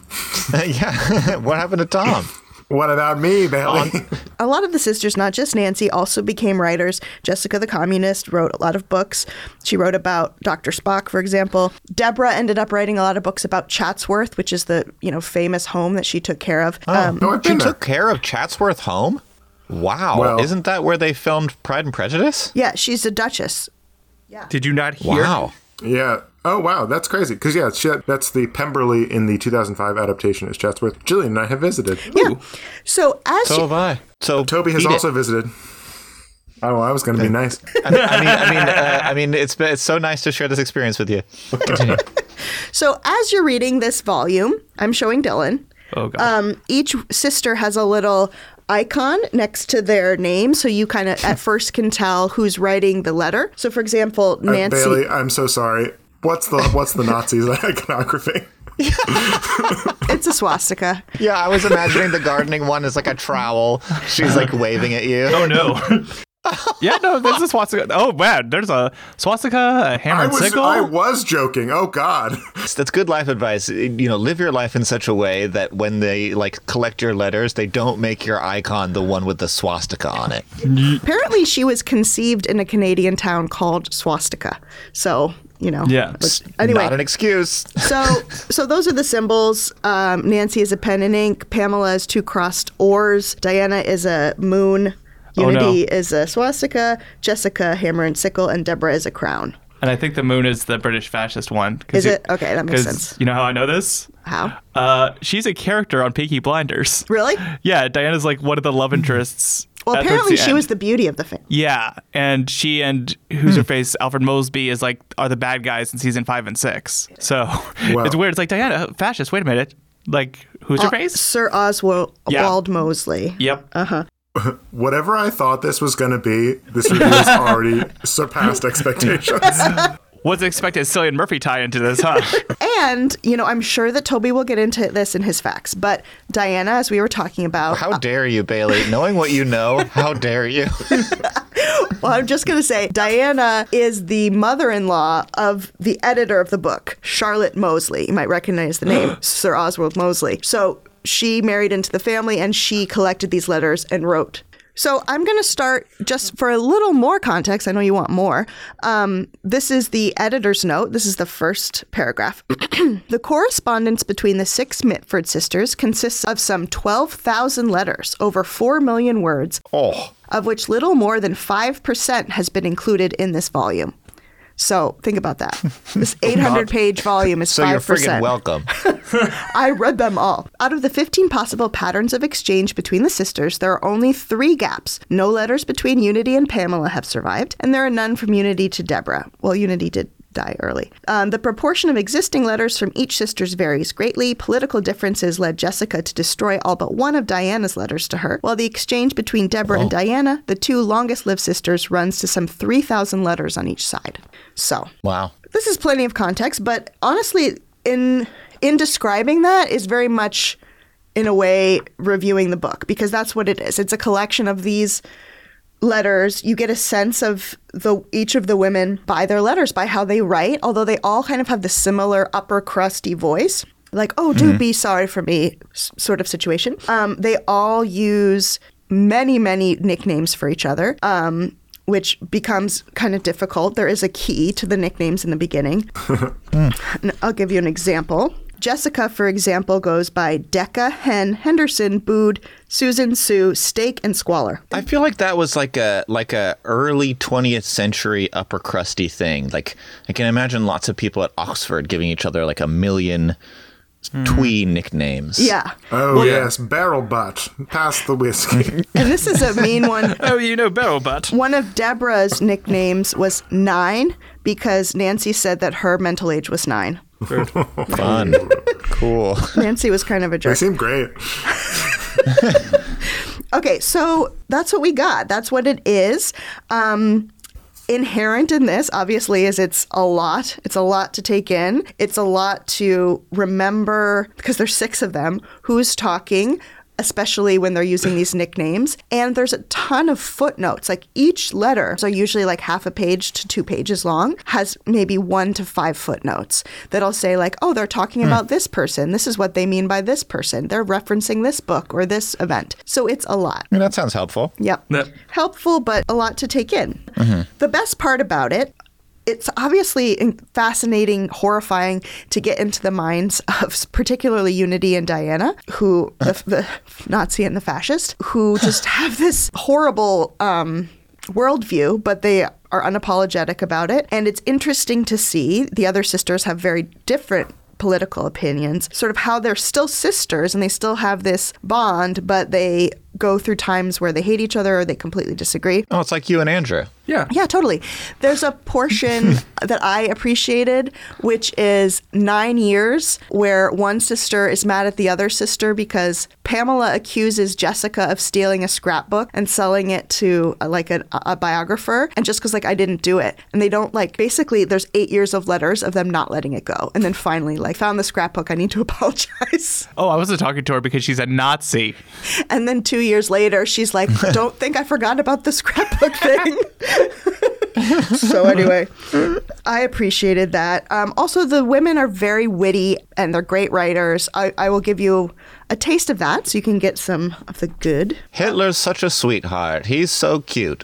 Yeah. What happened to Tom? What about me, Bailey? A lot of the sisters, not just Nancy, also became writers. Jessica the Communist wrote a lot of books. She wrote about Doctor Spock, for example. Deborah ended up writing a lot of books about Chatsworth, which is the, you know, famous home that she took care of. Oh, um, no, she took care of Chatsworth Home? Wow. Well, Isn't that where they filmed Pride and Prejudice? Yeah, she's a duchess. Yeah. Did you not hear? Wow. Yeah. Oh, wow. That's crazy. Because, yeah, she, that's the Pemberley in the two thousand five adaptation is Chatsworth. Jillian and I have visited. Yeah. So as So you, have I. So Toby has also it. visited. Oh, well, I was going to be nice. I mean, I mean, I mean, uh, I mean, it's it's so nice to share this experience with you. Continue. So as you're reading this volume, I'm showing Dylan. Oh, God. Um, each sister has a little icon next to their name, so you kind of at first can tell who's writing the letter. So, for example, Nancy. Uh, Bailey, I'm so sorry. What's the what's the Nazis iconography? It's a swastika. Yeah, I was imagining the gardening one is like a trowel. She's like waving at you. Oh no. Yeah, no, there's a swastika. Oh, man, there's a swastika, a hammer I and was, sickle. I was joking. Oh, God. That's good life advice. You know, live your life in such a way that when they like collect your letters, they don't make your icon the one with the swastika on it. Apparently, she was conceived in a Canadian town called Swastika. So, you know. Yeah. but Anyway. Not an excuse. so, so those are the symbols. Um, Nancy is a pen and ink. Pamela is two crossed oars. Diana is a moon. Unity oh, no. is a swastika. Jessica, hammer and sickle, and Deborah is a crown. And I think the moon is the British fascist one. Is it? Okay, that makes sense. You know how I know this? How? Uh, she's a character on Peaky Blinders. Really? Yeah, Diana's like one of the love interests. Well, at- apparently towards the she end. was the beauty of the family. Yeah, and she and who's her face, Alfred Mosby, is like are the bad guys in season five and six. So Wow. it's weird. It's like Diana, fascist. Wait a minute. Like who's her face? Sir Oswald Yeah. Wald Mosley. Yep. Uh-huh. Whatever I thought this was going to be, this review has already surpassed expectations. What's expected Cillian Murphy tie into this, huh? And, you know, I'm sure that Toby will get into this in his facts, but Diana, as we were talking about... How dare you, Bailey? Knowing what you know, how dare you? Well, I'm just going to say Diana is the mother-in-law of the editor of the book, Charlotte Mosley. You might recognize the name, Sir Oswald Mosley. So she married into the family and she collected these letters and wrote. So I'm going to start just for a little more context. I know you want more. Um, this is the editor's note. This is the first paragraph. The correspondence between the six Mitford sisters consists of some twelve thousand letters, over four million words, Oh, of which little more than five percent has been included in this volume. So think about that. This eight hundred page volume is so five you're percent. friggin' welcome. I read them all. Out of the fifteen possible patterns of exchange between the sisters, there are only three gaps. No letters between Unity and Pamela have survived, and there are none from Unity to Deborah. Well, Unity did die early. Um, the proportion of existing letters from each sisters varies greatly. Political differences led Jessica to destroy all but one of Diana's letters to her, while the exchange between Deborah and Diana, the two longest-lived sisters, runs to some three thousand letters on each side. So, Wow. this is plenty of context, but honestly, in in describing that is very much, in a way, reviewing the book, because that's what it is. It's a collection of these letters. You get a sense of the each of the women by their letters, by how they write, although they all kind of have the similar upper crusty voice. Like, oh, do be sorry for me s- sort of situation. Um, they all use many, many nicknames for each other. Um, which becomes kind of difficult. There is a key to the nicknames in the beginning. And I'll give you an example. Jessica, for example, goes by Decca, Hen, Henderson, Bood, Susan, Sue, Steak, and Squalor. I feel like that was like a like a early twentieth century upper crusty thing. Like I can imagine lots of people at Oxford giving each other like a million twee nicknames. Yeah. Oh, yes, barrel butt. Pass the whiskey. And this is a mean one. Oh, you know barrel butt. One of Deborah's nicknames was Nine because Nancy said that her mental age was nine. Fun. Cool. Nancy was kind of a They jerk. seem great. Okay, so that's what we got. That's what it is. Um, inherent in this, obviously, is it's a lot. It's a lot to take in. It's a lot to remember, because there's six of them, who's talking, especially when they're using these nicknames. And there's a ton of footnotes. Like each letter, so usually like half a page to two pages long, has maybe one to five footnotes that'll say like, oh, they're talking about this person. This is what they mean by this person. They're referencing this book or this event. So it's a lot. I mean, that sounds helpful. Yep. Yep. Helpful, but a lot to take in. The best part about it, it's obviously fascinating, horrifying to get into the minds of particularly Unity and Diana, who, the, the Nazi and the fascist, who just have this horrible um, worldview, but they are unapologetic about it. And it's interesting to see the other sisters have very different political opinions, sort of how they're still sisters and they still have this bond, but they go through times where they hate each other or they completely disagree. Oh, it's like you and Andrew. Yeah. Yeah, totally. There's a portion that I appreciated, which is nine years, where one sister is mad at the other sister because Pamela accuses Jessica of stealing a scrapbook and selling it to uh, like a, a biographer. And just because like I didn't do it. And they don't like, basically there's eight years of letters of them not letting it go. And then finally like found the scrapbook. I need to apologize. Oh, I wasn't talking to her because she's a Nazi. And then two two years later, she's like, don't think I forgot about the scrapbook thing. So anyway, I appreciated that. Um, also, the women are very witty and they're great writers. I, I will give you a taste of that so you can get some of the good. Hitler's such a sweetheart. He's so cute.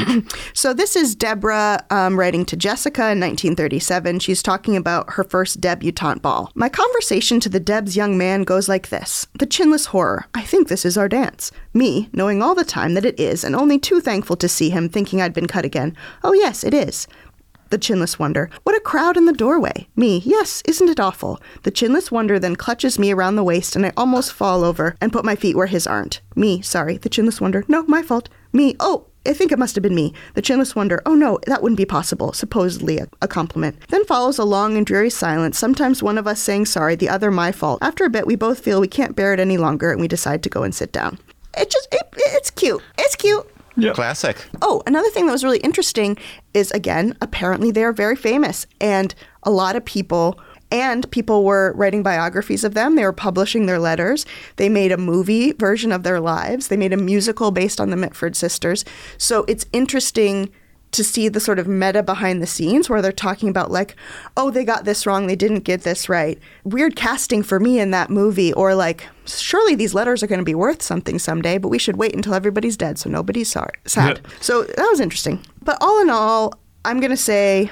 So this is Deborah um, writing to Jessica in nineteen thirty-seven. She's talking about her first debutante ball. My conversation to the Deb's young man goes like this. The chinless horror. I think this is our dance. Me, knowing all the time that it is, and only too thankful to see him, thinking I'd been cut again. Oh yes, it is. The chinless wonder. What a crowd in the doorway. Me. Yes, isn't it awful? The chinless wonder then clutches me around the waist and I almost fall over and put my feet where his aren't. Me. Sorry. The chinless wonder. No, my fault. Me. Oh. I think it must have been me. The chinless wonder, oh no, that wouldn't be possible, supposedly a, a compliment. Then follows a long and dreary silence, sometimes one of us saying sorry, the other my fault. After a bit, we both feel we can't bear it any longer, and we decide to go and sit down. It just, it, it's cute. It's cute. Yep. Classic. Oh, another thing that was really interesting is, again, apparently they're very famous, and a lot of people... And people were writing biographies of them. They were publishing their letters. They made a movie version of their lives. They made a musical based on the Mitford sisters. So it's interesting to see the sort of meta behind the scenes where they're talking about like, oh, they got this wrong. They didn't get this right. Weird casting for me in that movie. Or like, surely these letters are going to be worth something someday, but we should wait until everybody's dead so nobody's sorry, sad. Yeah. So that was interesting. But all in all, I'm going to say...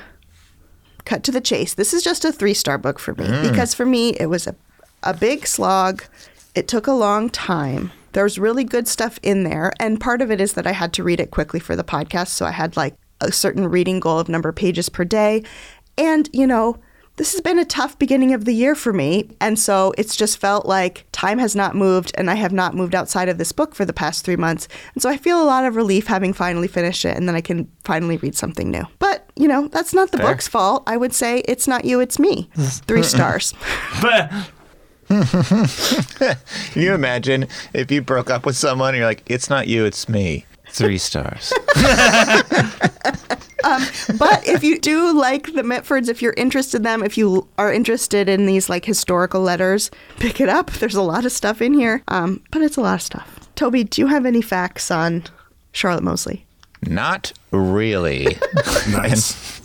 Cut to the chase. This is just a three-star book for me mm. because for me, it was a, a big slog. It took a long time. There's really good stuff in there. And part of it is that I had to read it quickly for the podcast. So I had like a certain reading goal of number of pages per day. And, you know, this has been a tough beginning of the year for me. And so it's just felt like time has not moved and I have not moved outside of this book for the past three months. And so I feel a lot of relief having finally finished it and then I can finally read something new. But, you know, that's not the Fair. book's fault. I would say it's not you, it's me. Three stars. Can you imagine if you broke up with someone and you're like, it's not you, it's me. Three stars. um, but if you do like the Mitfords, if you're interested in them, if you are interested in these like historical letters, pick it up. There's a lot of stuff in here, um, but it's a lot of stuff. Toby, do you have any facts on Charlotte Mosley? Not really. Nice.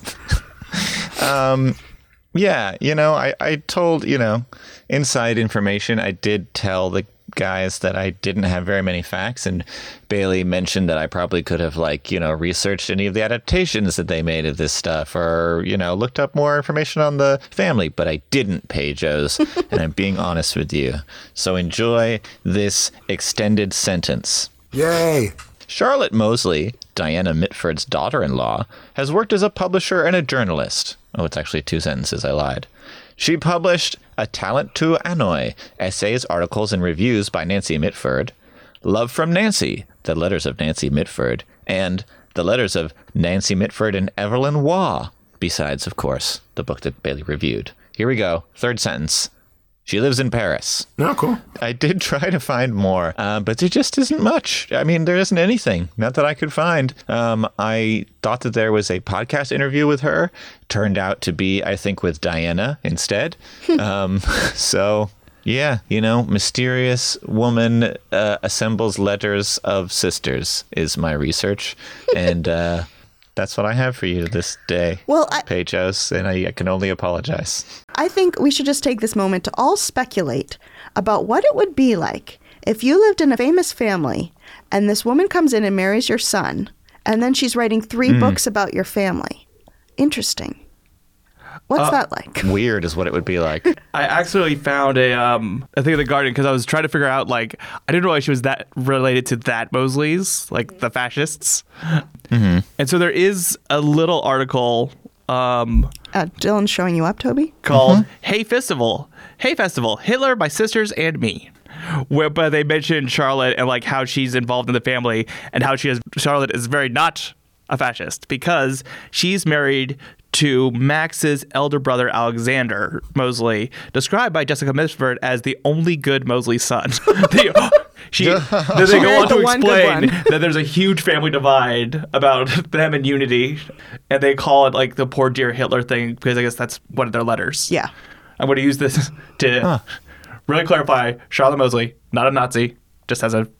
um, yeah, you know, I, I told, you know, inside information. I did tell the guys that I didn't have very many facts, and Bailey mentioned that I probably could have, like, you know, researched any of the adaptations that they made of this stuff, or, you know, looked up more information on the family, but I didn't, Pejos, and I'm being honest with you. So enjoy this extended sentence. Yay! Charlotte Mosley, Diana Mitford's daughter-in-law, has worked as a publisher and a journalist. Oh, it's actually two sentences, I lied. She published A Talent to Annoy, essays, articles, and reviews by Nancy Mitford, Love from Nancy, The Letters of Nancy Mitford, and The Letters of Nancy Mitford and Evelyn Waugh, besides, of course, the book that Bailey reviewed. Here we go. Third sentence. She lives in Paris. Oh, cool. I did try to find more, uh, but there just isn't much. I mean, there isn't anything. Not that I could find. Um, I thought that there was a podcast interview with her. Turned out to be, I think, with Diana instead. um, so, yeah, you know, mysterious woman uh, assembles letters of sisters is my research. And uh, that's what I have for you this day, well, I- Pejos, and I, I can only apologize. I think we should just take this moment to all speculate about what it would be like if you lived in a famous family and this woman comes in and marries your son, and then she's writing three mm. books about your family. Interesting. What's uh, that like? Weird is what it would be like. I actually found a um a thing in the Guardian because I was trying to figure out, like, I didn't realize she was that related to that Mosley's, like the fascists. Mm-hmm. And so there is a little article. Um, uh, Dylan's showing you up, Toby? Called mm-hmm. Hey Festival. Hey Festival, Hitler, my sisters, and me. Where but they mentioned Charlotte and like how she's involved in the family and how she is Charlotte is very not a fascist because she's married to Max's elder brother, Alexander Mosley, described by Jessica Mitford as the only good Mosley son. they, she, then they go on to explain that there's a huge family divide about them and unity, and they call it like the poor dear Hitler thing because I guess that's one of their letters. Yeah. I'm going to use this to huh. really clarify Charlotte Mosley, not a Nazi, just has a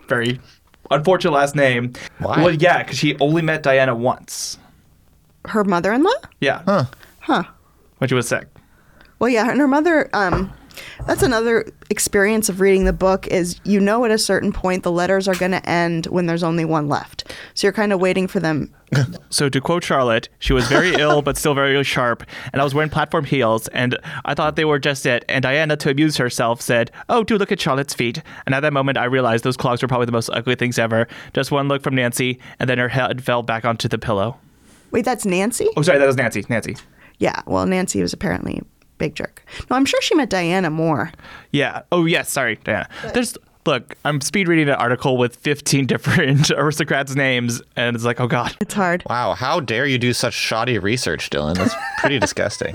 Very unfortunate last name. Why? Well, yeah, because she only met Diana once. Her mother-in-law? Yeah. Huh. Huh. When she was sick. Well, yeah, and her mother, um, that's another experience of reading the book is you know at a certain point the letters are going to end when there's only one left. So you're kind of waiting for them. So to quote Charlotte, she was very ill but still very sharp, and I was wearing platform heels, and I thought they were just it. And Diana, to amuse herself, said, "Oh, do look at Charlotte's feet." And at that moment, I realized those clogs were probably the most ugly things ever. Just one look from Nancy, and then her head fell back onto the pillow. Wait, that's Nancy? Oh, sorry, that was Nancy. Nancy. Yeah, well, Nancy was apparently a big jerk. No, I'm sure she met Diana more. Yeah. Oh, yes. Sorry, Diana. There's look. I'm speed reading an article with fifteen different aristocrats' names, and it's like, oh god. It's hard. Wow, how dare you do such shoddy research, Dylan? That's pretty disgusting.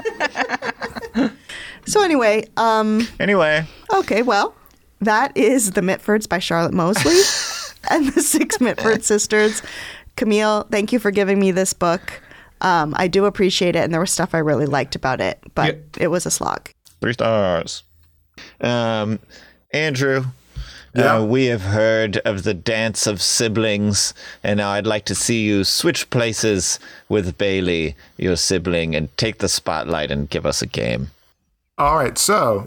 So anyway, um, Anyway, okay, well, that is The Mitfords by Charlotte Mosley and the Six Mitford Sisters. Camille, thank you for giving me this book. Um, I do appreciate it, and there was stuff I really liked about it, but Yeah. it was a slog. three stars. Um, Andrew, Yeah? uh, we have heard of the dance of siblings, and now I'd like to see you switch places with Bailey, your sibling, and take the spotlight and give us a game. All right, so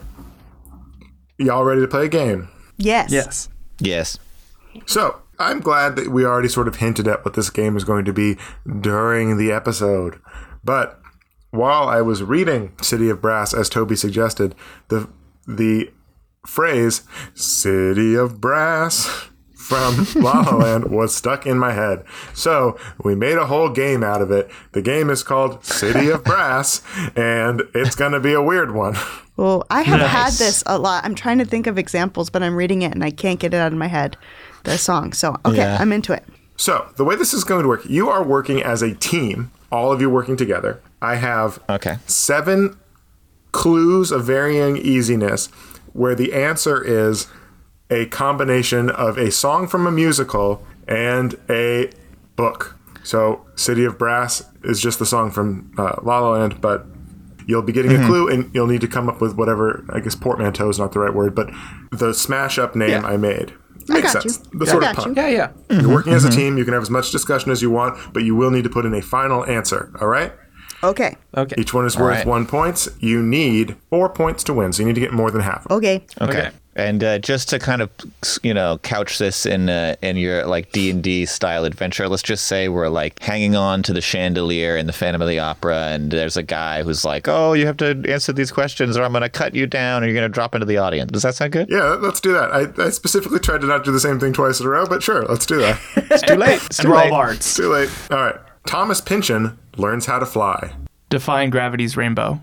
y'all ready to play a game? Yes. Yes. Yes. So I'm glad that we already sort of hinted at what this game is going to be during the episode. But while I was reading City of Brass, as Toby suggested, the the phrase "City of Brass" from La La Land was stuck in my head. So we made a whole game out of it. The game is called City of Brass, and it's going to be a weird one. Well, I have Nice. had this a lot. I'm trying to think of examples, but I'm reading it and I can't get it out of my head, the song. So, okay, Yeah. I'm into it. So the way this is going to work, you are working as a team, all of you working together. I have Okay. seven clues of varying easiness where the answer is a combination of a song from a musical and a book. So City of Brass is just the song from uh, La La Land, but you'll be getting a clue and you'll need to come up with whatever, I guess portmanteau is not the right word, but the smash up name Yeah. I made. Makes got sense. you. The I sort got of pun. you. Yeah, yeah. You're working as a team. You can have as much discussion as you want, but you will need to put in a final answer. All right? Okay. Okay. Each one is worth right. one point. You need four points to win, so you need to get more than half. Okay. Okay. Okay. And uh, just to kind of, you know, couch this in uh, in your like D and D style adventure, let's just say we're like hanging on to the chandelier in the Phantom of the Opera, and there's a guy who's like, "Oh, you have to answer these questions, or I'm going to cut you down, or you're going to drop into the audience." Does that sound good? Yeah, let's do that. I, I specifically tried to not do the same thing twice in a row, but sure, let's do that. It's too late. It's And too we're all late. bards. Too late. All right. Thomas Pynchon learns how to fly. Defying gravity's rainbow.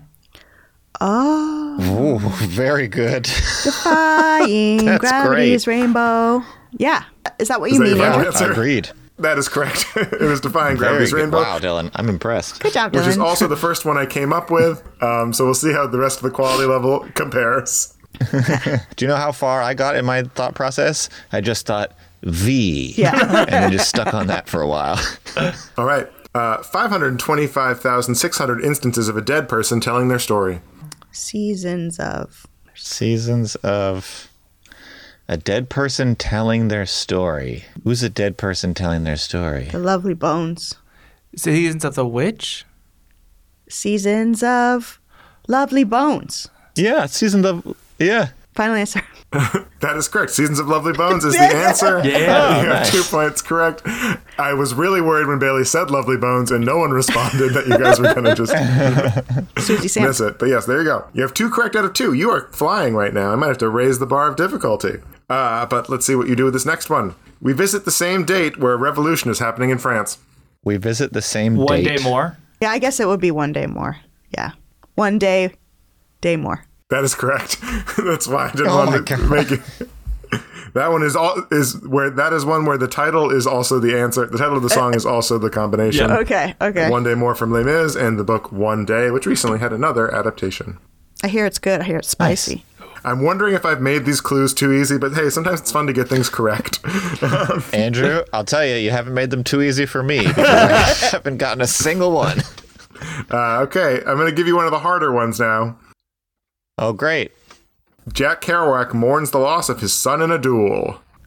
Oh, Ooh, very good. defying That's gravity's rainbow. Yeah. Is that what you that mean, your final Andrew? answer? Agreed. That is correct. It was Defying Very Gravity's good. Rainbow, Wow, Dylan, I'm impressed. Good job, which is Dylan. also the first one I came up with. Um, so we'll see how the rest of the quality level compares. Do you know how far I got in my thought process? I just thought V. Yeah. And then just stuck on that for a while. All right. Uh, five hundred twenty-five thousand six hundred instances of a dead person telling their story. Seasons of. Seasons of a dead person telling their story. Who's a dead person telling their story? The Lovely Bones. Seasons of the Witch? Seasons of Lovely Bones. Yeah, seasons of yeah. Final answer. That is correct. Seasons of Lovely Bones is the answer. Yeah. You have nice. two points correct. I was really worried when Bailey said Lovely Bones and no one responded that you guys were going to just Susie Sam. miss it. But yes, there you go. You have two correct out of two. You are flying right now. I might have to raise the bar of difficulty. Uh, but let's see what you do with this next one. We visit the same date where a revolution is happening in France. We visit the same One date. day more? Yeah, I guess it would be one day more. Yeah. One day, day more. That is correct. That's why I didn't Oh my want to God. make it. That one is all is where that is one where the title is also the answer. The title of the song is also the combination. Yeah. Okay, okay. One Day More from Les Mis and the book One Day, which recently had another adaptation. I hear it's good. I hear it's spicy. I'm wondering if I've made these clues too easy, but hey, sometimes it's fun to get things correct. Andrew, I'll tell you, you haven't made them too easy for me because I haven't gotten a single one. Uh, okay, I'm going to give you one of the harder ones now. Oh, great. Jack Kerouac mourns the loss of his son in a duel.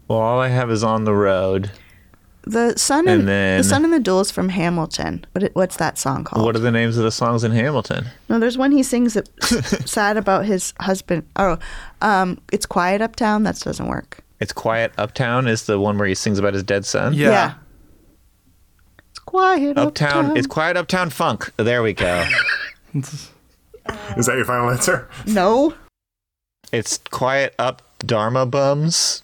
Well, all I have is On the Road. The Sun And and, then- the Sun and the Duel is from Hamilton. What it- what's that song called? What are the names of the songs in Hamilton? No, there's one he sings that sad about his husband. Oh, um, It's Quiet Uptown. That doesn't work. It's Quiet Uptown is the one where he sings about his dead son? Yeah. It's Quiet Uptown. Uptown. It's Quiet Uptown Funk. There we go. Is that your final answer? No. It's Quiet Up Dharma Bums.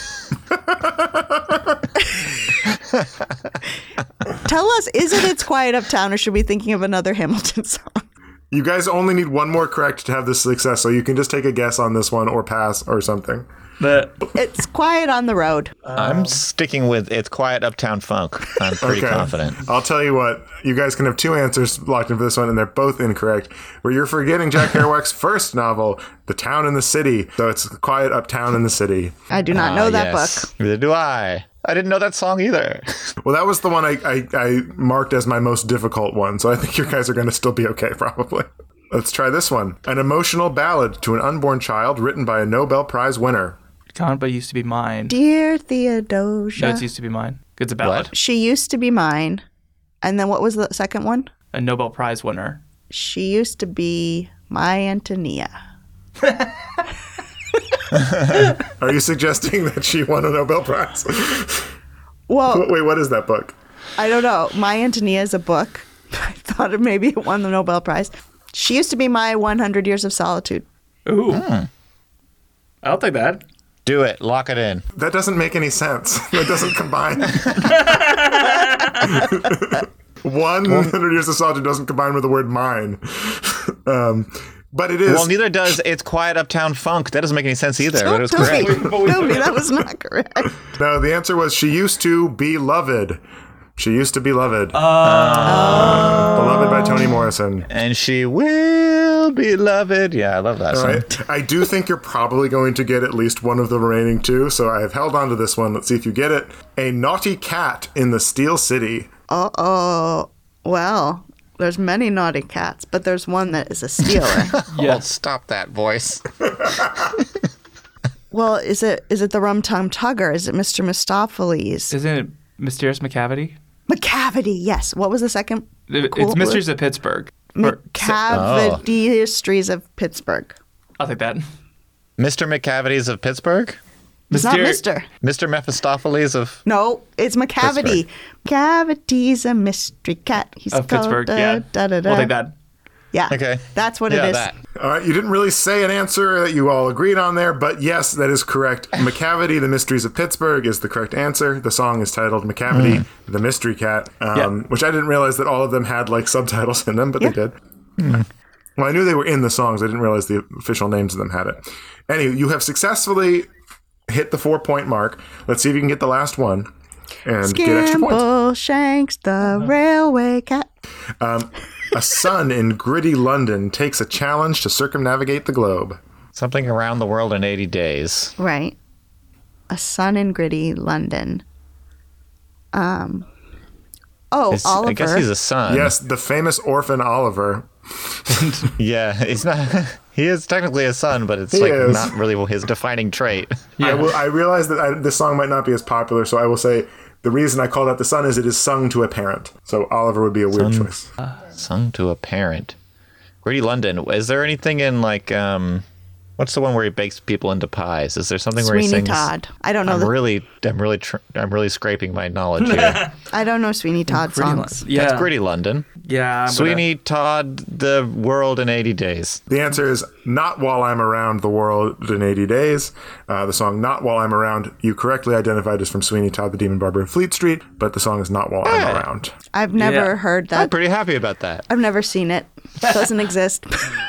Tell us, is it It's Quiet Uptown, or should we be thinking of another Hamilton song? You guys only need one more correct to have this success, so you can just take a guess on this one or pass or something. The It's Quiet on the Road. I'm sticking with It's Quiet Uptown Funk. I'm pretty confident. I'll tell you what, you guys can have two answers locked in for this one, and they're both incorrect. Where you're forgetting Jack Kerouac's first novel, The Town and the City. So it's Quiet Uptown in the City. I do not know Ah, that yes. book. Neither do I. I didn't know that song either. Well, that was the one I, I, I marked as my most difficult one, so I think you guys are going to still be okay, probably. Let's try this one. An emotional ballad to an unborn child written by a Nobel Prize winner. Can't but used to be mine. Dear Theodosia. No, it's used to be mine. It's a ballad. What? She used to be mine. And then what was the second one? A Nobel Prize winner. She used to be my Antonia. Are you suggesting that she won a Nobel Prize? Well, Wait, what is that book? I don't know. My Antonia is a book. I thought it maybe it won the Nobel Prize. She used to be my one hundred Years of Solitude. Ooh. I'll take that. Do it. Lock it in. That doesn't make any sense. That doesn't combine. one hundred Years of Solitude doesn't combine with the word mine. Um, but it is. Well, neither does It's Quiet Uptown Funk. That doesn't make any sense either. But it was Toby, correct. Toby, that was not correct. No, the answer was she used to be loved. She used to be loved. Oh. Beloved by Toni Morrison. And she will be loved. Yeah, I love that All song. right. I do think you're probably going to get at least one of the remaining two, so I have held on to this one. Let's see if you get it. A naughty cat in the Steel City. Uh-oh. Well, there's many naughty cats, but there's one that is a stealer. Oh, stop that voice. Well, is it is it the Rum Tum Tugger? Is it Mister Mistopheles? Isn't it Mysterious McCavity? McCavity, yes. What was the second? It- Cool. It's Mysteries of Pittsburgh. Or- McCavity Histories of Pittsburgh. I'll take that. Mister McCavities of Pittsburgh? It's not Myster- Mister Mister Mephistopheles of... No, it's McCavity. McCavity's a mystery cat. He's Of called Pittsburgh, da, yeah. Da, da, da. We'll take that. Yeah. Okay. That's what yeah, it is. that. All right, you didn't really say an answer that you all agreed on there, but yes, that is correct. McCavity, The Mysteries of Pittsburgh is the correct answer. The song is titled McCavity, Mm. the Mystery Cat, um, Yeah. which I didn't realize that all of them had like subtitles in them, but they did. Well, I knew they were in the songs. I didn't realize the official names of them had it. Anyway, you have successfully hit the four-point mark. Let's see if you can get the last one and get extra points. Skimble Shanks, the railway cat. A son in gritty London takes a challenge to circumnavigate the globe. Something around the world in eighty days. Right. A sun in gritty London. Um. Oh, It's- Oliver. I guess he's a son. Yes, the famous orphan Oliver. Yeah, he's not... He is technically a son, but it's He like is. not really his defining trait. I, will, I realize that I, this song might not be as popular, so I will say the reason I call that the son is it is sung to a parent. So Oliver would be a weird choice. Sung to a parent. Gritty London. Is there anything in like um what's the one where he bakes people into pies? Is there something where he Sweeney sings? Todd. I don't know. I'm The, really I'm really tr- I'm really scraping my knowledge here. I don't know Sweeney Todd Gritty songs. Lon- Yeah. That's Gritty London. Yeah. I'm Sweeney Todd, The World in eighty days. The answer is Not While I'm Around the World in eighty days. Uh, the song Not While I'm Around, you correctly identified as from Sweeney Todd, the Demon Barber of Fleet Street, but the song is Not While I'm Hey. Around. I've never Yeah. heard I'm that. pretty happy about that. I've never seen it. Doesn't exist.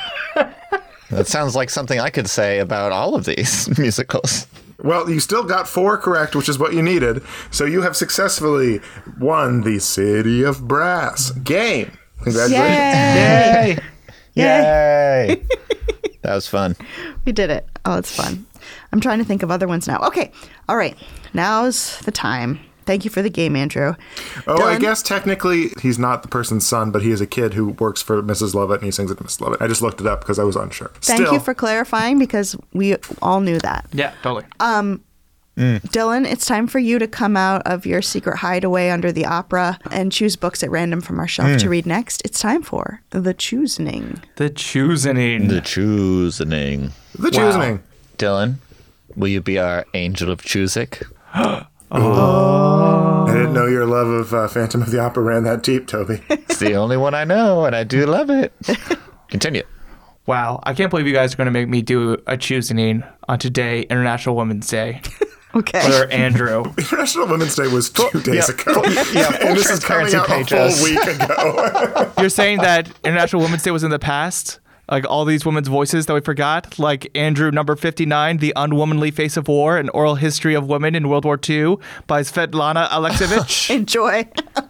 That sounds like something I could say about all of these musicals. Well, you still got four correct, which is what you needed. So you have successfully won the City of Brass game. Congratulations. Yay! Yay! Yay! That was fun. We did it. Oh, it's fun. I'm trying to think of other ones now. Okay. All right. Now's the time. Thank you for the game, Andrew. Oh, I Done. guess technically he's not the person's son, but he is a kid who works for Missus Lovett and he sings it to Missus Lovett. I just looked it up because I was unsure. Thank Still, you for clarifying because we all knew that. Yeah, totally. Dylan, it's time for you to come out of your secret hideaway under the opera and choose books at random from our shelf to read next. It's time for The Choosening. The Choosening. The Choosening. The Choosening. Dylan, will you be our angel of Chuzik? I didn't know your love of uh, Phantom of the Opera ran that deep, Toby. It's the only one I know, and I do love it. Continue. Wow, I can't believe you guys are going to make me do a Choosening on today, International Women's Day. Okay. For Andrew. International Women's Day was two days yeah, ago. full- yeah, full and this is coming transparency out a pages. full week ago. You're saying that International Women's Day was in the past? Like all these women's voices that we forgot? Like Andrew number fifty-nine, The Unwomanly Face of War, An Oral History of Women in World War Two by Svetlana Alexievich. Enjoy.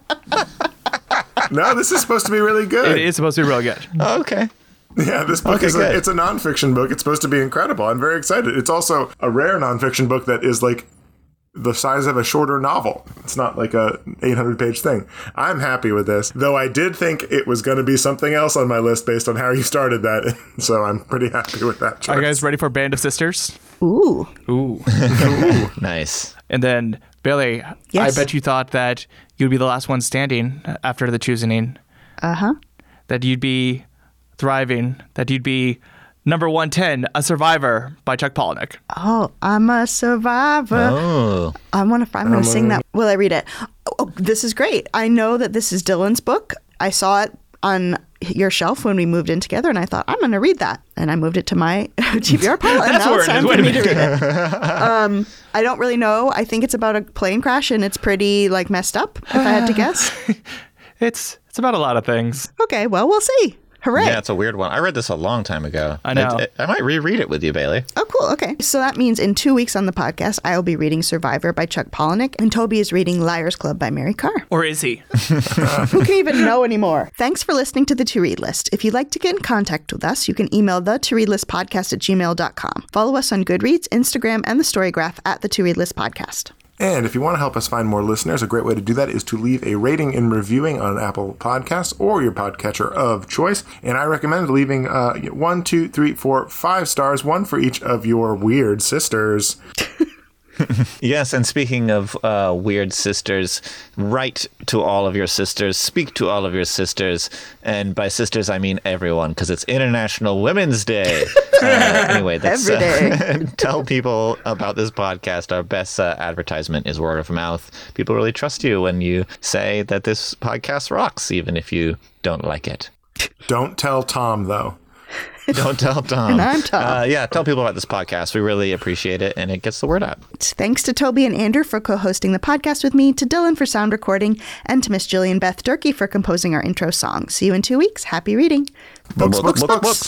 No, this is supposed to be really good. It is supposed to be really good. Oh, okay. Yeah, this book Okay, is a, good. it's a nonfiction book. It's supposed to be incredible. I'm very excited. It's also a rare nonfiction book that is like the size of a shorter novel. It's not like a eight hundred page thing. I'm happy with this, though I did think it was going to be something else on my list based on how you started that. So I'm pretty happy with that choice. Are you guys ready for Band of Sisters? Ooh. Ooh. Nice. And then, Billy, Yes. I bet you thought that you'd be the last one standing after the Choosening. Uh-huh. That you'd be thriving. That you'd be number one ten, A Survivor by Chuck Palahniuk. Oh, I'm a survivor. Oh. I want to. I'm going to sing that. Will I read it? Oh, this is great. I know that this is Dylan's book. I saw it on your shelf when we moved in together, and I thought I'm going to read that. And I moved it to my T B R pile, and That's now where it's it time is. for Wait a me to minute. read it. Um, I don't really know. I think it's about a plane crash, and it's pretty like messed up. If I had to guess. It's it's about a lot of things. Okay. Well, we'll see. Hooray. Yeah, it's a weird one. I read this a long time ago. I know. It- it- I might reread it with you, Bailey. Oh, cool. Okay. So that means in two weeks on the podcast, I will be reading Survivor by Chuck Palahniuk, and Toby is reading Liar's Club by Mary Carr. Or is he? Who can even know anymore? Thanks for listening to the To Read List. If you'd like to get in contact with us, you can email the To Read List podcast at gmail dot com. Follow us on Goodreads, Instagram, and the Storygraph at the To Read List podcast. And if you want to help us find more listeners, a great way to do that is to leave a rating and reviewing on Apple Podcasts or your podcatcher of choice. And I recommend leaving uh, one, two, three, four, five stars, one for each of your weird sisters. Yes, and speaking of uh, weird sisters, write to all of your sisters, speak to all of your sisters, and by sisters I mean everyone, because it's International Women's Day. Uh, anyway, that's Every day. Uh, tell people about this podcast. Our best uh, advertisement is word of mouth. People really trust you when you say that this podcast rocks, even if you don't like it. Don't tell Tom, though. Don't tell Tom. And I'm Tom. Uh, yeah, tell people about this podcast. We really appreciate it, and it gets the word out. Thanks to Toby and Andrew for co-hosting the podcast with me, to Dylan for sound recording, and to Miss Jillian Beth Durkee for composing our intro song. See you in two weeks. Happy reading. Books, books, books.